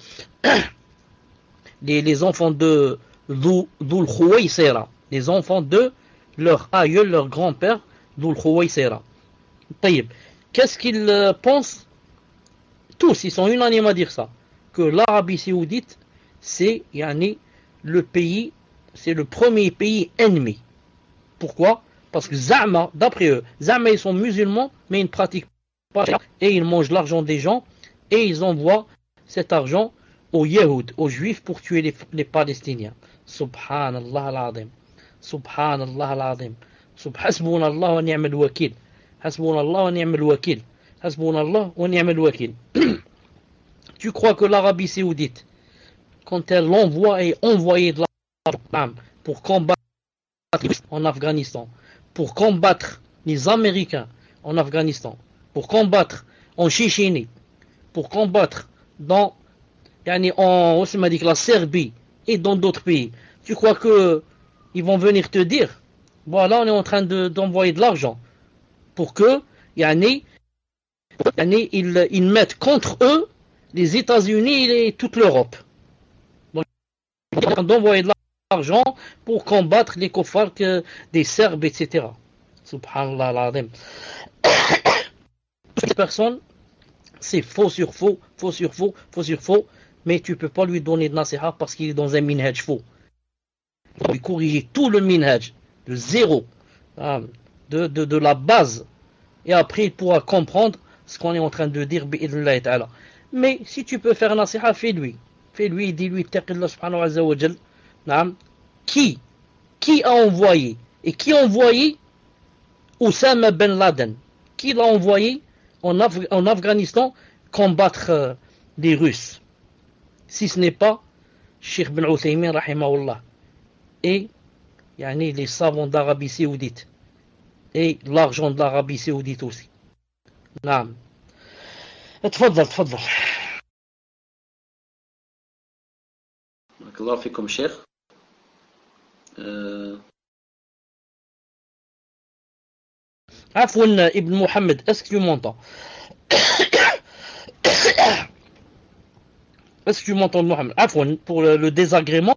Les enfants de Dhul Khuwaysira, les enfants de leur aïeul, leur grand-père, Dhul Khuwaysira. Qu'est-ce qu'ils pensent? Tous, ils sont unanimes à dire ça, que l'Arabie Saoudite, c'est le pays, c'est le premier pays ennemi. Pourquoi? Parce que Zama, d'après eux, Zama ils sont musulmans, mais ils ne pratiquent pas et ils mangent l'argent des gens et ils envoient cet argent aux Yéhouds, aux Juifs pour tuer les Palestiniens. Subhanallah al-Azim. Subhanallah al-Azim. Hasbunallah wa ni'mal wakil. Hasbunallah wa ni'mal wakil. Hasbunallah wa ni'mal wakil. Tu crois que l'Arabie Saoudite, quand elle envoie et envoyait de l'argent pour combattre en Afghanistan, pour combattre les Américains en Afghanistan, pour combattre en Tchétchénie, pour combattre dans la Serbie et dans d'autres pays, tu crois que ils vont venir te dire, voilà, on est en train d'envoyer de l'argent pour que ils mettent contre eux les États-Unis et toute l'Europe. Donc, ils sont en train d'envoyer de l'argent pour combattre les kuffars des Serbes, etc. Subhanallah al-Azim. Cette personne, c'est faux sur faux, faux sur faux, faux sur faux, mais tu ne peux pas lui donner de nasiha parce qu'il est dans un minhaj faux. Tu peux lui corriger tout le minhaj, de zéro, de la base, et après il pourra comprendre ce qu'on est en train de dire, bi'idhnillah ta'ala. Mais si tu peux faire un nasiha, fais-lui, dis-lui, taqillah subhanahu wa ta'ala, qui a envoyé, et qui a envoyé Oussama Ben Laden, qui l'a envoyé en Afghanistan combattre les Russes, si ce n'est pas Cheikh Ben Uthaymin rahimahullah et les savants d'Arabie Saoudite et l'argent de l'Arabie Saoudite aussi. نعم تفضل بارك الله فيكم شيخ. عفوا Ibn Mohammed, est-ce que tu m'entends? Est-ce que tu m'entends, Mohammed? Afwan, pour le désagrément,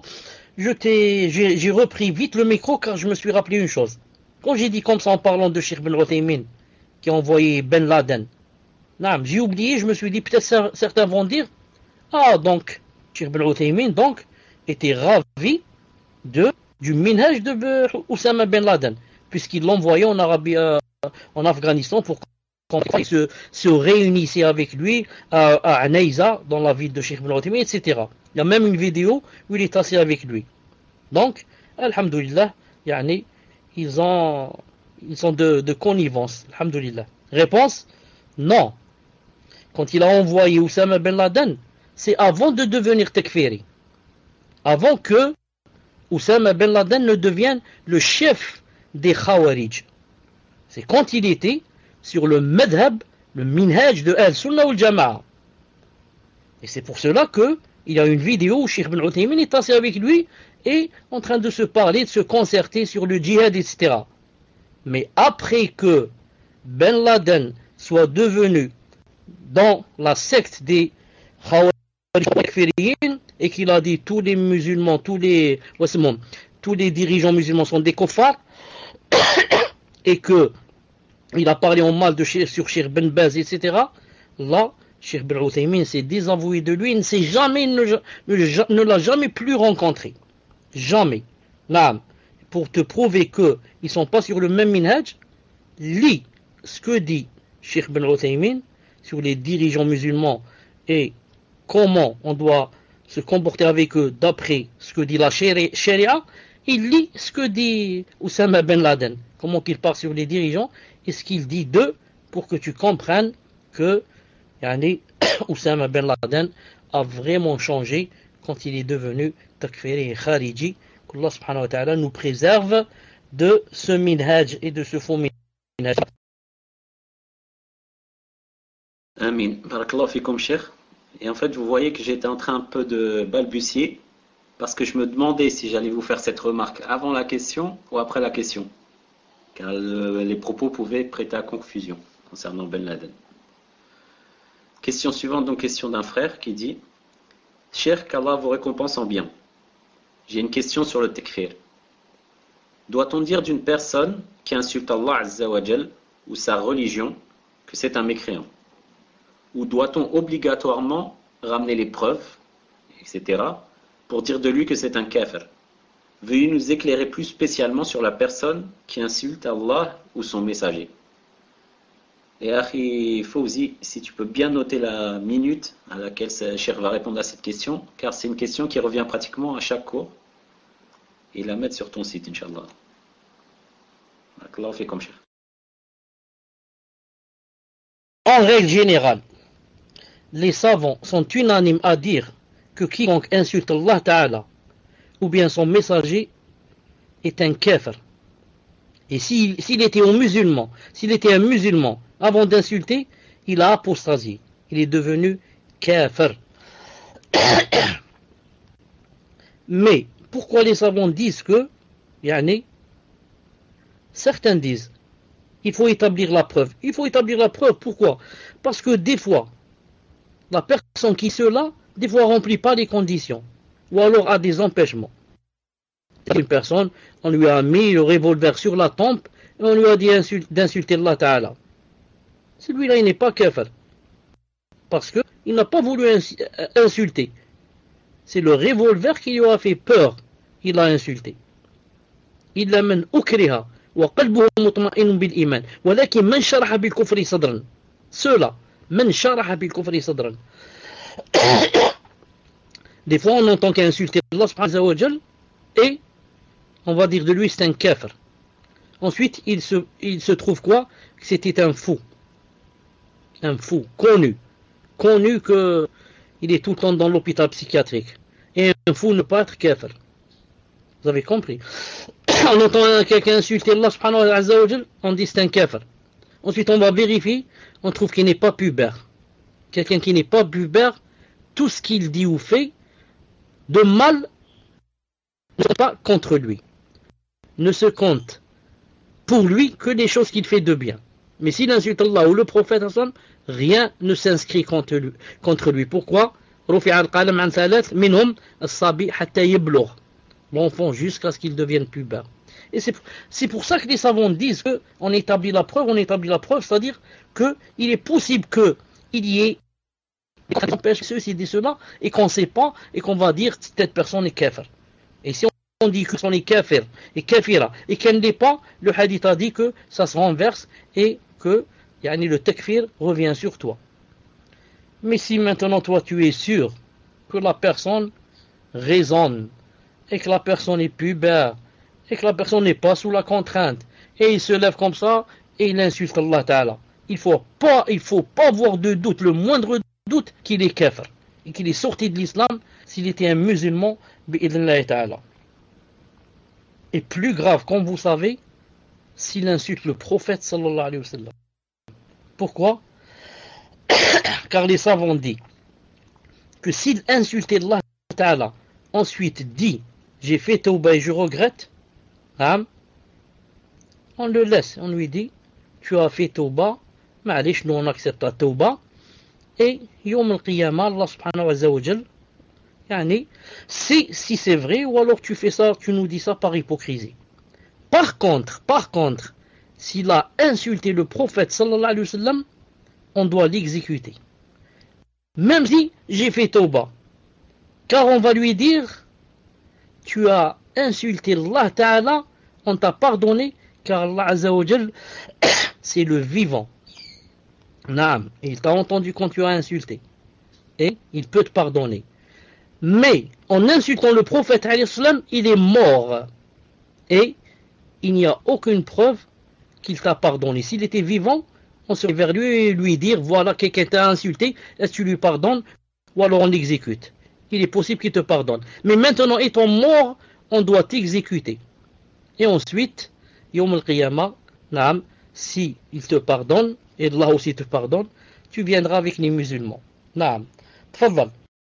j'ai repris vite le micro car je me suis rappelé une chose. Quand j'ai dit comme ça en parlant de Cheikh Ben Uthaymin qui a envoyé Ben Laden, j'ai oublié, je me suis dit peut-être certains vont dire, donc Cheikh Ben Uthaymin donc était ravi du minhaj de Oussama Ben Laden puisqu'il l'envoyait en Afghanistan pour qu'on se réunissait avec lui à Anaïza, dans la ville de Cheikh Ben Uthaymin, etc. Il y a même une vidéo où il est assis avec lui. Donc, alhamdoulilah, ils sont de connivence. Alhamdoulilah. Réponse? Non. Quand il a envoyé Oussama Ben Laden, c'est avant de devenir takfiri. Avant que Oussama Ben Laden ne devienne le chef des Khawarij. C'est quand il était sur le madhab, le minhaj de Al-Sunnah wal-Jama'a. Et c'est pour cela que il y a une vidéo où Cheikh Ben Uthaymin est assis avec lui et en train de se parler, de se concerter sur le djihad, etc. Mais après que Ben Laden soit devenu dans la secte des Khawarij et qu'il a dit tous les musulmans, tous les dirigeants musulmans sont des kuffars et que il a parlé en mal sur Cheikh Ben Baz, etc. Là, Cheikh Ben Uthaymin s'est désavoué de lui, ne l'a jamais plus rencontré. Jamais. Là, pour te prouver qu'ils ne sont pas sur le même minhaj, lis ce que dit Cheikh Ben Uthaymin sur les dirigeants musulmans et comment on doit se comporter avec eux d'après ce que dit la Sharia. Il lit ce que dit Oussama Ben Laden, comment il parle sur les dirigeants et ce qu'il dit d'eux pour que tu comprennes que Oussama Ben Laden a vraiment changé quand il est devenu takfiri et khariji. Qu'Allah subhanahu wa ta'ala nous préserve de ce minhaj et de ce faux minhaj. Amin. Barakallahu fikum, Cheikh. Et en fait, vous voyez que j'étais en train un peu de balbutier parce que je me demandais si j'allais vous faire cette remarque avant la question ou après la question. Car les propos pouvaient prêter à confusion concernant Ben Laden. Question suivante, donc question d'un frère qui dit: Cheikh, qu'Allah vous récompense en bien. J'ai une question sur le takfir. Doit-on dire d'une personne qui insulte Allah Azza wa Jal ou sa religion que c'est un mécréant? Ou doit-on obligatoirement ramener les preuves, etc., pour dire de lui que c'est un kafir? Veuillez nous éclairer plus spécialement sur la personne qui insulte Allah ou son messager. Et Akhi Fawzi, si tu peux bien noter la minute à laquelle Cheikh va répondre à cette question, car c'est une question qui revient pratiquement à chaque cours, et la mettre sur ton site, Inch'Allah. Allah fait comme Cheikh. En règle générale, les savants sont unanimes à dire que quiconque insulte Allah Ta'ala ou bien son messager est un kafir. Et s'il était un musulman avant d'insulter, il a apostasié. Il est devenu kafir. Mais pourquoi les savants disent que, certains disent, il faut établir la preuve. Il faut établir la preuve, pourquoi? Parce que des fois, la personne qui cela, des fois remplit pas les conditions, ou alors a des empêchements. Une personne, on lui a mis le revolver sur la tempe, et on lui a dit d'insulter Allah Ta'ala. Celui-là, il n'est pas kafir. Parce qu'il n'a pas voulu insulter. C'est le revolver qui lui a fait peur. Il l'a insulté. Il من أكره وقلبه مطمئن بالإيمان ولكن من شرح بالكفر صدرا. Cela, من شرح بالكفر صدرا. Des fois, on entend qu'insulter Allah subhanahu wa ta'ala et on va dire de lui c'est un kafir. Ensuite, il se trouve quoi? Que c'était un fou. Un fou, connu que il est tout le temps dans l'hôpital psychiatrique. Et un fou ne peut pas être kafir. Vous avez compris? On entend quelqu'un insulter Allah subhanahu wa ta'ala, on dit c'est un kafir. Ensuite, on va vérifier, on trouve qu'il n'est pas pubère. Quelqu'un qui n'est pas pubère, tout ce qu'il dit ou fait de mal ne se pas contre lui. Ne se compte pour lui que les choses qu'il fait de bien. Mais s'il insulte Allah ou le prophète, rien ne s'inscrit contre lui. Pourquoi? L'enfant jusqu'à ce qu'il devienne pubère. Et c'est pour ça que les savants disent qu'on établit la preuve, c'est-à-dire qu'il est possible qu'il y ait des empêche ceci, dit cela, et qu'on ne sait pas, et qu'on va dire que cette personne est kafir. Et si on dit que son est kafir, et kafira, et qu'elle ne l'est pas, le hadith a dit que ça se renverse, et que le takfir revient sur toi. Mais si maintenant toi tu es sûr que la personne raisonne, et que la personne est pubère, et que la personne n'est pas sous la contrainte, et il se lève comme ça, et il insulte Allah Ta'ala, il faut pas avoir de doute, le moindre doute qu'il est kafir, et qu'il est sorti de l'islam s'il était un musulman, bi'idhnillah Ta'ala. Et plus grave, comme vous savez, s'il insulte le prophète sallallahu alayhi wa sallam. Pourquoi? Car les savants disent que s'il insultait Allah Ta'ala, ensuite dit j'ai fait tauba et je regrette, on le laisse, on lui dit tu as fait tauba, ma'alish, nous on accepte ta tauba, et yawm al-qiyamah, Allah subhanahu wa ta'ala, si c'est vrai, ou alors tu fais ça, tu nous dis ça par hypocrisie. Par contre, s'il a insulté le prophète sallallahu alayhi wa sallam, on doit l'exécuter. Même si j'ai fait tauba. Car on va lui dire, tu as insulté Allah Ta'ala, on t'a pardonné, car Allah Azza wa Jal, c'est le vivant. Naam, il t'a entendu quand tu as insulté. Et il peut te pardonner. Mais, en insultant le prophète alayhi salam, il est mort. Et il n'y a aucune preuve qu'il t'a pardonné. S'il était vivant, on se vers lui et lui dire, voilà, quelqu'un t'a insulté, est-ce que tu lui pardonnes? Ou alors on l'exécute. Il est possible qu'il te pardonne. Mais maintenant, étant mort, on doit t'exécuter. Et ensuite, Yawm al-Qiyamah, naam, si il te pardonne, et Allah aussi te pardonne, tu viendras avec les musulmans. Naam. Tfaddal.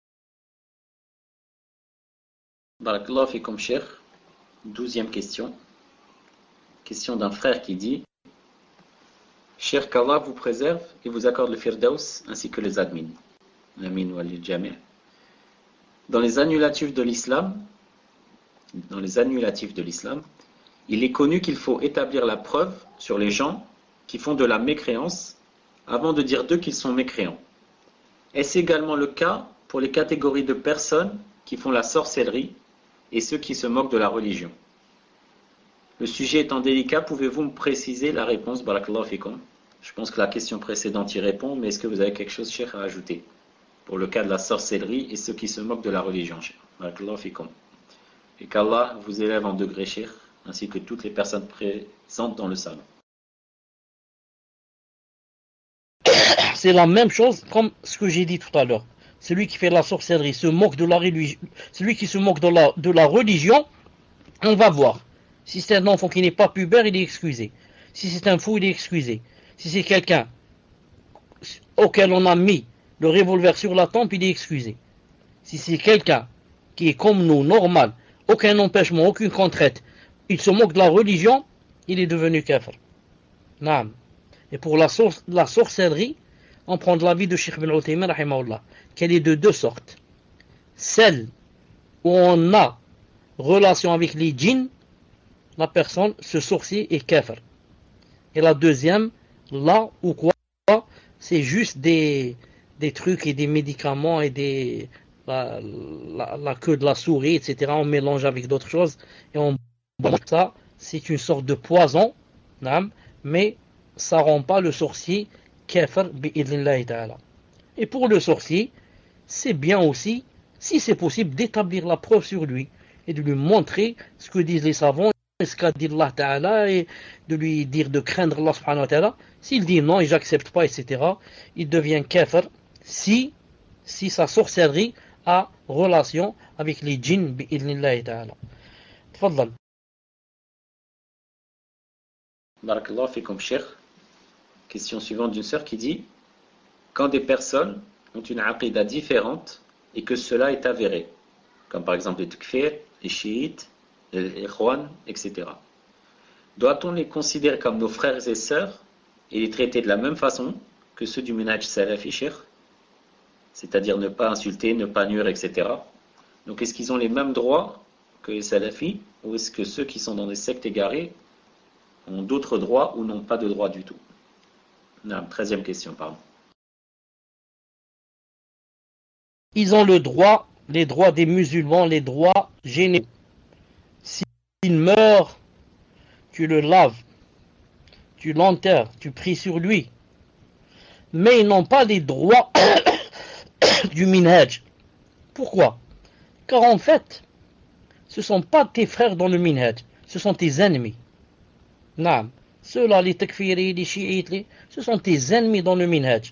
Barakallahu fikum, cheikh. 12e question. Question d'un frère qui dit: Cher qu'Allah vous préserve et vous accorde le firdaus ainsi que les admins. Amin wa lil jami'. Dans les annulatifs de l'islam, il est connu qu'il faut établir la preuve sur les gens qui font de la mécréance avant de dire d'eux qu'ils sont mécréants. Est-ce également le cas pour les catégories de personnes qui font la sorcellerie et ceux qui se moquent de la religion? Le sujet étant délicat, pouvez-vous me préciser la réponse? Barakallahu fikum. Je pense que la question précédente y répond, mais est-ce que vous avez quelque chose, cheikh, à ajouter pour le cas de la sorcellerie et ceux qui se moquent de la religion, cheikh? Barakallahu fikum. Et qu'Allah vous élève en degré, cheikh, ainsi que toutes les personnes présentes dans le salon. C'est la même chose comme ce que j'ai dit tout à l'heure. celui qui fait la sorcellerie se moque de la religion, celui qui se moque de la religion, on va voir. Si c'est un enfant qui n'est pas pubère, il est excusé. Si c'est un fou, il est excusé. Si c'est quelqu'un auquel on a mis le revolver sur la tempe, il est excusé. Si c'est quelqu'un qui est comme nous, normal, aucun empêchement, aucune contrainte, il se moque de la religion, il est devenu kafir. Naam. Et pour la sorcellerie, on prend de l'avis de Cheikh Ibn Uthaymin, rahimahullah, qu'elle est de deux sortes. Celle où on a relation avec les djinns, la personne, ce sorcier est kafir. Et la deuxième, là où quoi, c'est juste des trucs et des médicaments et la queue de la souris, etc. On mélange avec d'autres choses et on boit ça. C'est une sorte de poison, mais ça rend pas le sorcier kafir bi'idhnillahi ta'ala. Et pour le sorcier, c'est bien aussi, si c'est possible, d'établir la preuve sur lui et de lui montrer ce que disent les savants, ce qu'a dit Allah ta'ala, et de lui dire de craindre Allah subhanahu wa ta'ala. S'il dit non et j'accepte pas, etc., il devient kafir si sa sorcellerie a relation avec les djinns bi'idhnillahi ta'ala. Tfaddal. Barakallahu fikum, Cheikh. Question suivante d'une sœur qui dit: quand des personnes ont une aqida différente et que cela est avéré, comme par exemple les takfir, les chiites, les ikhwan, etc., doit-on les considérer comme nos frères et sœurs et les traiter de la même façon que ceux du minhaj salafi, Cheikh? C'est-à-dire ne pas insulter, ne pas nuire, etc. Donc est-ce qu'ils ont les mêmes droits que les salafis, ou est-ce que ceux qui sont dans des sectes égarées ont d'autres droits ou n'ont pas de droits du tout? Non, 13e question, pardon. Ils ont le droit, les droits des musulmans, les droits généraux. S'il meurt, tu le laves, tu l'enterres, tu pries sur lui. Mais ils n'ont pas les droits du minhaj. Pourquoi? Car en fait, ce ne sont pas tes frères dans le minhaj, ce sont tes ennemis. Naam. Ceux-là, les takfiris, les chiites, ce sont tes ennemis dans le minhaj.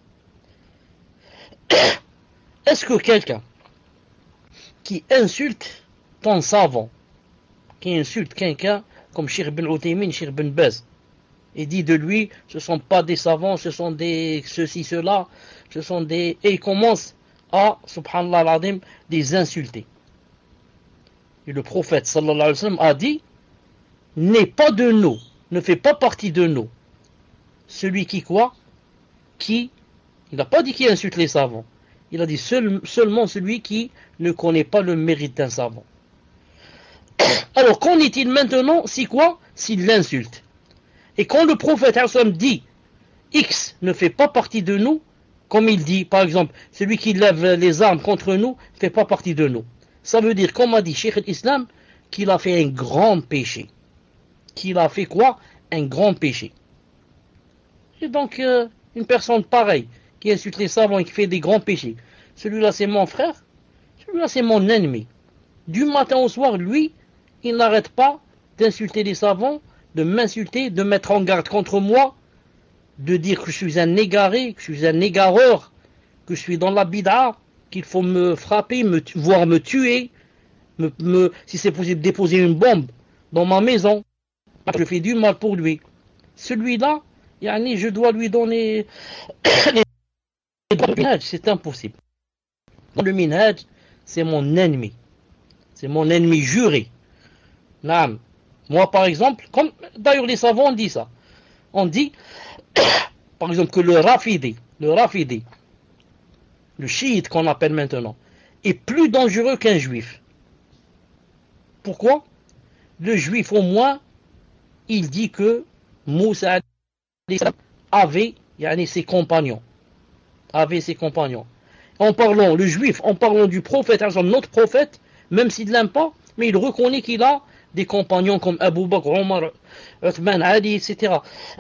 Est-ce que quelqu'un qui insulte ton savant, qui insulte quelqu'un comme Cheikh Ibn Uthaymin, Cheikh Ibn Baz, et dit de lui, ce ne sont pas des savants, ce sont des ceci, cela, ce sont des... Et il commence à, subhanallah al-azim, les insulter. Et le prophète, sallallahu alayhi wa sallam, a dit, n'est pas de nous, ne fait pas partie de nous. Celui qui quoi? Il n'a pas dit qu'il insulte les savants. Il a dit seulement celui qui ne connaît pas le mérite d'un savant. Alors, qu'en est-il maintenant si quoi? S'il l'insulte. Et quand le prophète dit X ne fait pas partie de nous, comme il dit, par exemple, celui qui lève les armes contre nous ne fait pas partie de nous. Ça veut dire, comme a dit Cheikh l'Islam, qu'il a fait un grand péché. Qu'il a fait quoi? Un grand péché. Et donc, une personne pareille, qui insulte les savants et qui fait des grands péchés, celui-là c'est mon frère, celui-là c'est mon ennemi. Du matin au soir, lui, il n'arrête pas d'insulter les savants, de m'insulter, de mettre en garde contre moi, de dire que je suis un égaré, que je suis un égareur, que je suis dans la bid'a, qu'il faut me frapper, voire me tuer, si c'est possible, déposer une bombe dans ma maison. Je fais du mal pour lui. Celui-là, je dois lui donner les droits du minhaj, c'est impossible. Le minhaj, c'est mon ennemi. C'est mon ennemi juré. Naam. Moi, par exemple, comme d'ailleurs les savants disent ça. On dit, par exemple, que le rafidi, le chiite qu'on appelle maintenant, est plus dangereux qu'un juif. Pourquoi? Le juif, au moins, il dit que Moussa avait ses compagnons. En parlant, le juif, en parlant du prophète, notre prophète, même s'il ne l'aime pas, mais il reconnaît qu'il a des compagnons comme Abu Bakr, Omar, Uthman, Ali, etc.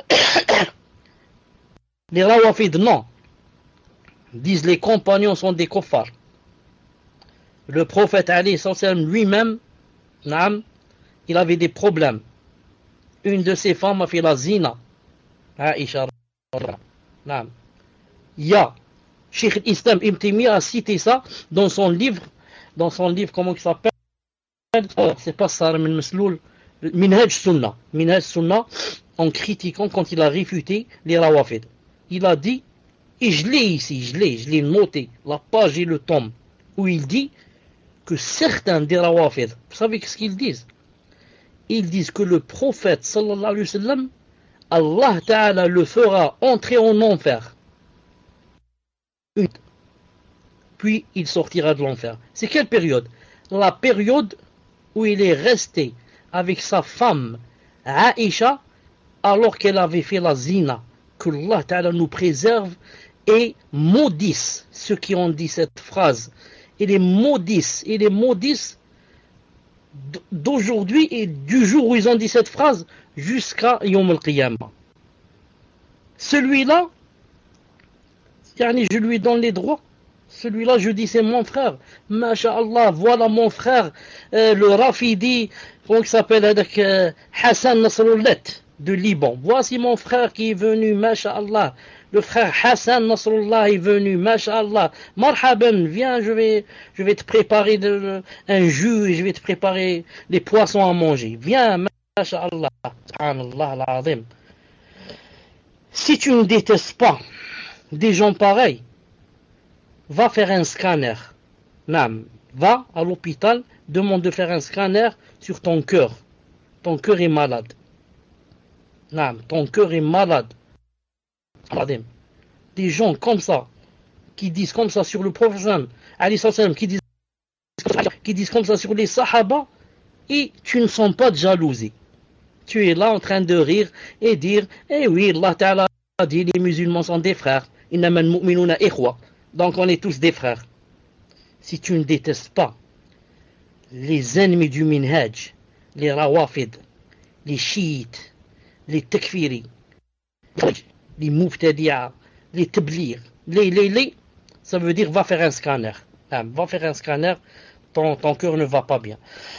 Les Rawafid, non. Disent les compagnons sont des kuffars. Le prophète Ali lui-même, il avait des problèmes. Une de ses femmes a fait la zina. Aïcha. Il y a Cheikh l'Islam Ibn Taymiyyah a cité ça dans son livre, comment il s'appelle, c'est pas Sarim al-Masloul, Minhaj Sunnah, en critiquant quand il a réfuté les Rawafid. Il a dit, et je l'ai ici, je l'ai noté, la page et le tome, où il dit que certains des Rawafid, vous savez ce qu'ils disent? Ils disent que le prophète sallallahu alayhi wa sallam, Allah Ta'ala le fera entrer en enfer. Puis il sortira de l'enfer. C'est quelle période? La période où il est resté avec sa femme Aïcha alors qu'elle avait fait la zina. Que Allah Ta'ala nous préserve et maudisse ceux qui ont dit cette phrase. Et les maudissent d'aujourd'hui et du jour où ils ont dit cette phrase jusqu'à Yom al-Qiyamah. Celui-là, je lui donne les droits. Celui-là, je dis, c'est mon frère. Masha'Allah, voilà mon frère, le Rafidi, comment il s'appelle, avec Hassan Nasrullah de Liban. Voici mon frère qui est venu, Masha'Allah. Le frère Hassan Nasrullah est venu, Masha'Allah. Marhaban, viens, je vais te préparer un jus et je vais te préparer des poissons à manger. Viens, Masha'Allah. Subhanallah al-Azim. Si tu ne détestes pas des gens pareils, va faire un scanner. Nam, va à l'hôpital, demande de faire un scanner sur ton cœur. Ton cœur est malade. Nam, ton cœur est malade. Des gens comme ça, qui disent comme ça sur le prophète, qui disent comme ça sur les sahaba, et tu ne sens pas de jalousie. Tu es là en train de rire et dire, eh oui, Allah Ta'ala a dit, les musulmans sont des frères. Innamal mu'minuna ikhwa. Donc on est tous des frères. Si tu ne détestes pas les ennemis du minhaj, les rawafid, les chiites, les takfiri, les mubtadi'a, les tablir, ça veut dire va faire un scanner. Va faire un scanner, ton cœur ne va pas bien.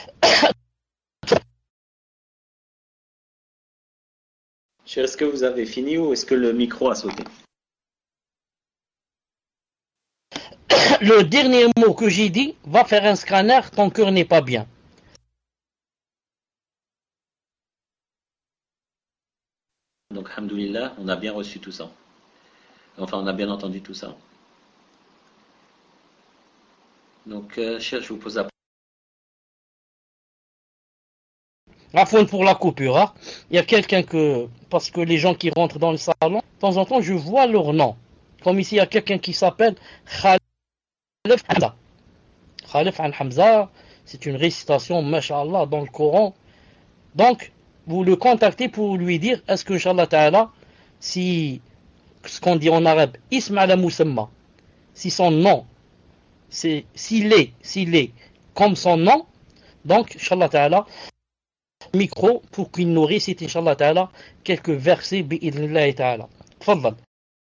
Cher, est-ce que vous avez fini ou est-ce que le micro a sauté? Le dernier mot que j'ai dit, va faire un scanner, ton cœur n'est pas bien. Donc, alhamdoulilah, on a bien reçu tout ça. Enfin, on a bien entendu tout ça. Donc, cher, je vous pose la Afin pour la coupure, hein. Il y a quelqu'un parce que les gens qui rentrent dans le salon, de temps en temps, je vois leur nom. Comme ici, il y a quelqu'un qui s'appelle Khalif Hamza. Khalif al-Hamza, c'est une récitation, masha'Allah, dans le Coran. Donc, vous le contactez pour lui dire, est-ce que, Inch'Allah Ta'ala, si, ce qu'on dit en arabe, Ism ala Musamma, si son nom, s'il est comme son nom, donc, Inch'Allah Ta'ala, micro pour qu'il nous récite, Inch'Allah Ta'ala, quelques versets, bi'idhnillahi Ta'ala. Tfaddal.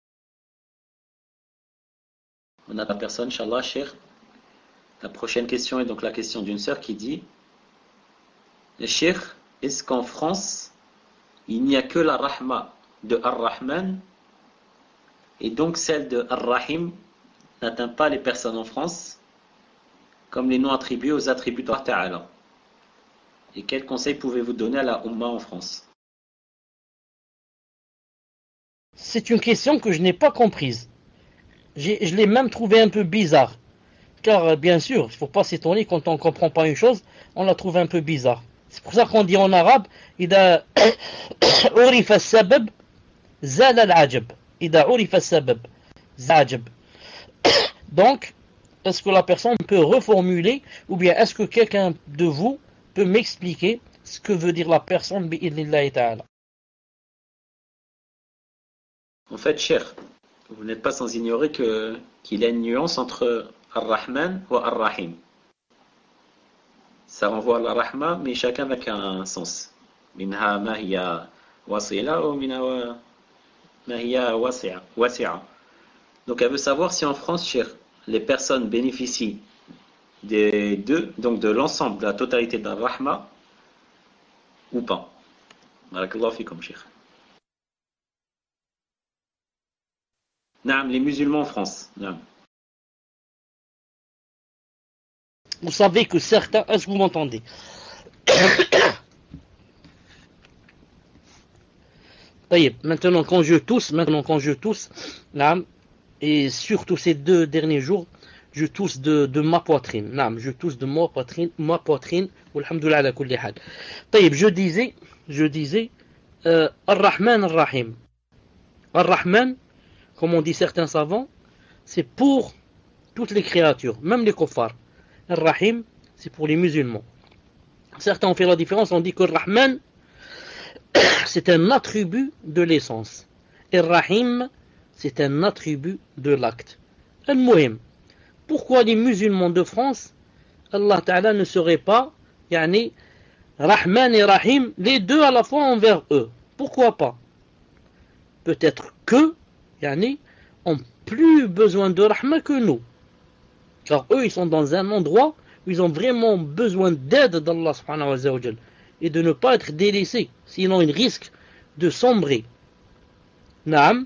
On a la personne, Inch'Allah, cher. La prochaine question est donc la question d'une sœur qui dit, cher, est-ce qu'en France, il n'y a que la rahma de Ar-Rahman et donc celle de Ar-Rahim n'atteint pas les personnes en France comme les noms attribués aux attributs d'Allah Ta'ala? Et quels conseils pouvez-vous donner à la Ummah en France? C'est une question que je n'ai pas comprise. Je l'ai même trouvé un peu bizarre. Car bien sûr, il ne faut pas s'étonner quand on ne comprend pas une chose, on la trouve un peu bizarre. C'est pour ça qu'on dit en arabe, إذا عرف السبب زال العجب. إذا عرف السبب زال العجب. Donc, est-ce que la personne peut reformuler, ou bien est-ce que quelqu'un de vous peut m'expliquer ce que veut dire la personne bi'idhnillahi ta'ala? En fait, cher, vous n'êtes pas sans ignorer qu'il y a une nuance entre Ar-Rahman ou Ar-Rahim. Ça renvoie à la Rahma, mais chacun n'a qu'un sens. Minha ma hiya wasila ou minha ma hiya wasi'a. Donc elle veut savoir si en France, cher, les personnes bénéficient des deux, donc de l'ensemble, de la totalité de la Rahma, ou pas. Barakallahu fikum, cher. Naam, les musulmans en France. Naam. Vous savez que certains... Est-ce que vous m'entendez? Maintenant quand je tousse, naam, et surtout ces 2 derniers jours, je tousse de ma poitrine. Naam, je tousse de ma poitrine. Walhamdulillah ala kulli hal. Je disais, Ar-Rahman Ar-Rahim. Ar-Rahman, comme on dit certains savants, c'est pour toutes les créatures, même les kuffars. Ar-Rahim, c'est pour les musulmans. Certains ont fait la différence, on dit que Ar-Rahman, c'est un attribut de l'essence. Et Rahim, c'est un attribut de l'acte. Al-Muhim. Pourquoi les musulmans de France, Allah Ta'ala ne serait pas, yani, Rahman et Rahim, les deux à la fois envers eux? Pourquoi pas? Peut-être que, yani, ont plus besoin de Rahma que nous. Car eux, ils sont dans un endroit où ils ont vraiment besoin d'aide d'Allah subhanahu wa ta'ala et de ne pas être délaissés, sinon ils risquent de sombrer. Naam,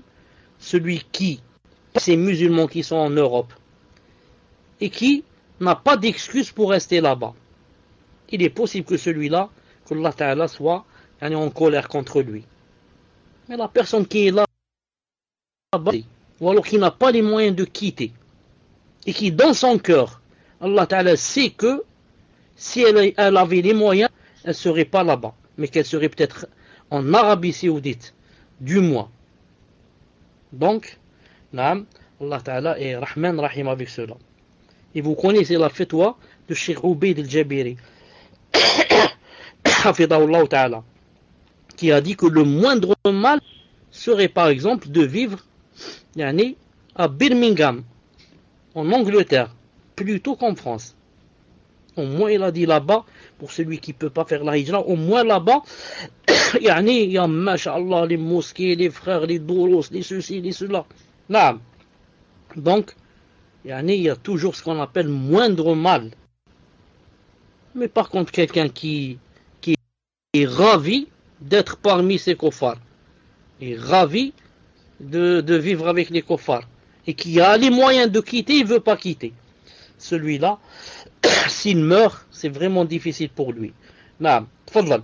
ces musulmans qui sont en Europe et qui n'a pas d'excuse pour rester là-bas. Il est possible que celui-là, que Allah Ta'ala soit en colère contre lui. Mais la personne qui est là-bas, ou alors qui n'a pas les moyens de quitter, et qui dans son cœur, Allah Ta'ala sait que si elle avait les moyens, elle ne serait pas là-bas, mais qu'elle serait peut-être en Arabie Saoudite, du moins. Donc, naam, Allah Ta'ala est Rahman Rahim avec cela. Et vous connaissez la fatwa de Cheikh Ubayd al-Jabiri, Hafidahullah Ta'ala, qui a dit que le moindre mal serait par exemple de vivre yani, à Birmingham, en Angleterre, plutôt qu'en France. Au moins il a dit là-bas, pour celui qui ne peut pas faire la hijra, au moins là-bas, il y a, masha'Allah, les mosquées, les frères, les douros, les ceci, les cela. Là. Donc, il y a toujours ce qu'on appelle moindre mal. Mais par contre, quelqu'un qui est ravi d'être parmi ces kuffars, est ravi de vivre avec les kuffars, et qui a les moyens de quitter, il ne veut pas quitter. Celui-là, s'il meurt, c'est vraiment difficile pour lui. Naam, tfadlal.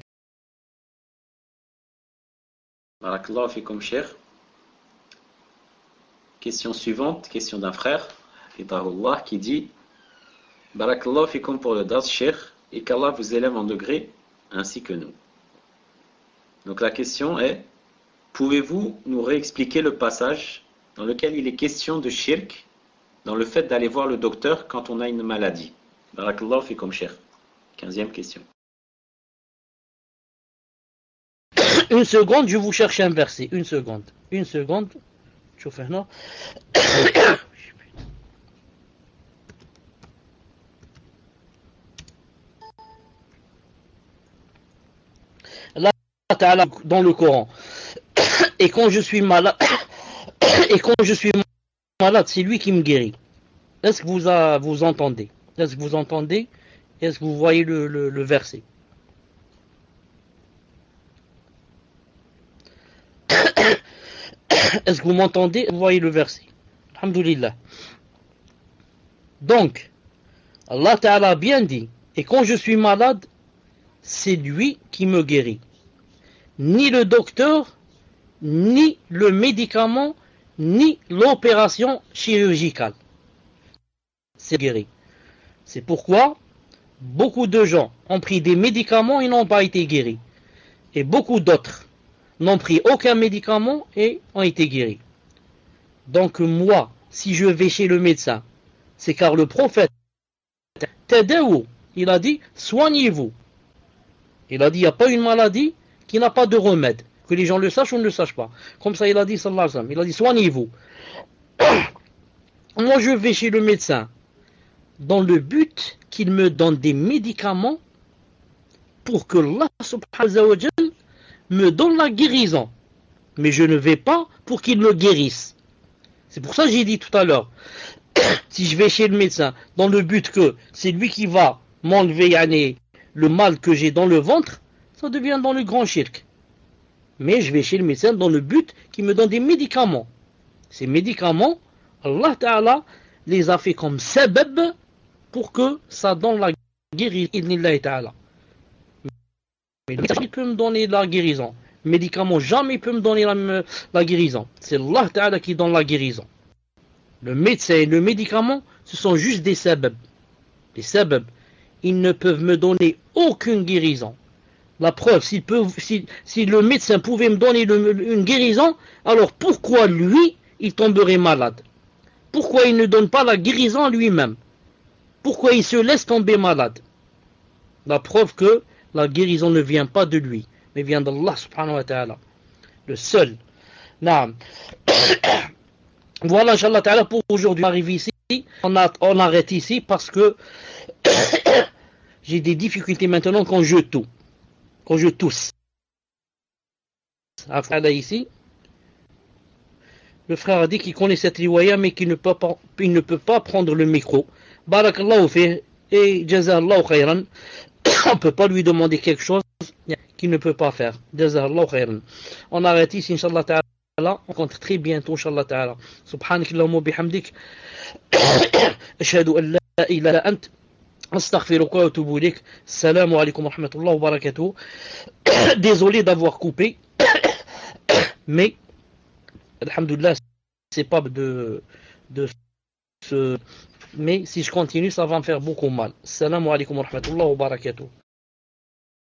Barakallahu fikum, cher. Question suivante, question d'un frère, Fidahullah, qui dit Barakallahu fikum pour le dars, cher, et qu'Allah vous élève en degré, ainsi que nous. Donc la question est, pouvez-vous nous réexpliquer le passage dans lequel il est question de shirk, dans le fait d'aller voir le docteur quand on a une maladie? Barakallahu fikum, cher. 15e question. Une seconde, je vous cherche un verset. Une seconde. شوف هنا. Allah Ta'ala dans le Coran. Et quand je suis malade, c'est lui qui me guérit. Est-ce que vous entendez? Est-ce que vous entendez? Est-ce que vous voyez le verset? Est-ce que vous m'entendez? Vous voyez le verset? Alhamdulillah. Donc, Allah Ta'ala a bien dit, et quand je suis malade, c'est lui qui me guérit. Ni le docteur, ni le médicament, ni l'opération chirurgicale. C'est guéri. C'est pourquoi beaucoup de gens ont pris des médicaments et n'ont pas été guéris. Et beaucoup d'autres n'ont pris aucun médicament et ont été guéris. Donc moi, si je vais chez le médecin, c'est car le prophète, il a dit, soignez-vous. Il a dit, il n'y a pas une maladie qui n'a pas de remède. Que les gens le sachent ou ne le sachent pas. Comme ça, il a dit, sallallahu alayhi wa sallam, il a dit, soignez-vous. Moi, je vais chez le médecin dans le but qu'il me donne des médicaments pour que Allah subhanahu wa ta'ala me donne la guérison. Mais je ne vais pas pour qu'il me guérisse. C'est pour ça que j'ai dit tout à l'heure, si je vais chez le médecin dans le but que c'est lui qui va m'enlever le mal que j'ai dans le ventre, ça devient dans le grand shirk. Mais je vais chez le médecin dans le but qu'il me donne des médicaments. Ces médicaments, Allah Ta'ala les a fait comme sabab pour que ça donne la guérison. Mais le médecin peut me donner la guérison. Le médicament jamais peut me donner la guérison. C'est Allah Ta'ala qui donne la guérison. Le médecin et le médicament, ce sont juste des sabab. Des sabab. Ils ne peuvent me donner aucune guérison. La preuve, si le médecin pouvait me donner une guérison, alors pourquoi lui, il tomberait malade? Pourquoi il ne donne pas la guérison à lui-même? Pourquoi il se laisse tomber malade? La preuve que la guérison ne vient pas de lui, mais vient d'Allah subhanahu wa ta'ala. Le seul. Naam. Voilà, Inch'Allah ta'ala, pour aujourd'hui. On arrive ici, on arrête ici parce que j'ai des difficultés maintenant quand je tousse. Ici, le frère a dit qu'il connaît cette riwaya mais qu'il ne peut pas prendre le micro. Barakallahu fi et jazallahu khayran. On ne peut pas lui demander quelque chose qu'il ne peut pas faire. Jazallahu khayran. On arrête ici, Inch'Allah ta'ala. On rencontre très bientôt, Inch'Allah ta'ala. Subhanakallahumma bihamdik. Ashhadu an la ilaha illa ant. Astaghfiruka wa atubu ilayk. Assalamu alaykum wa rahmatullahi wa barakatuh. Désolé d'avoir coupé. Mais, alhamdoulilah, c'est pas de ce. Mais si je continue, ça va me faire beaucoup mal. Assalamu alaykum wa rahmatullahi wa barakatuh.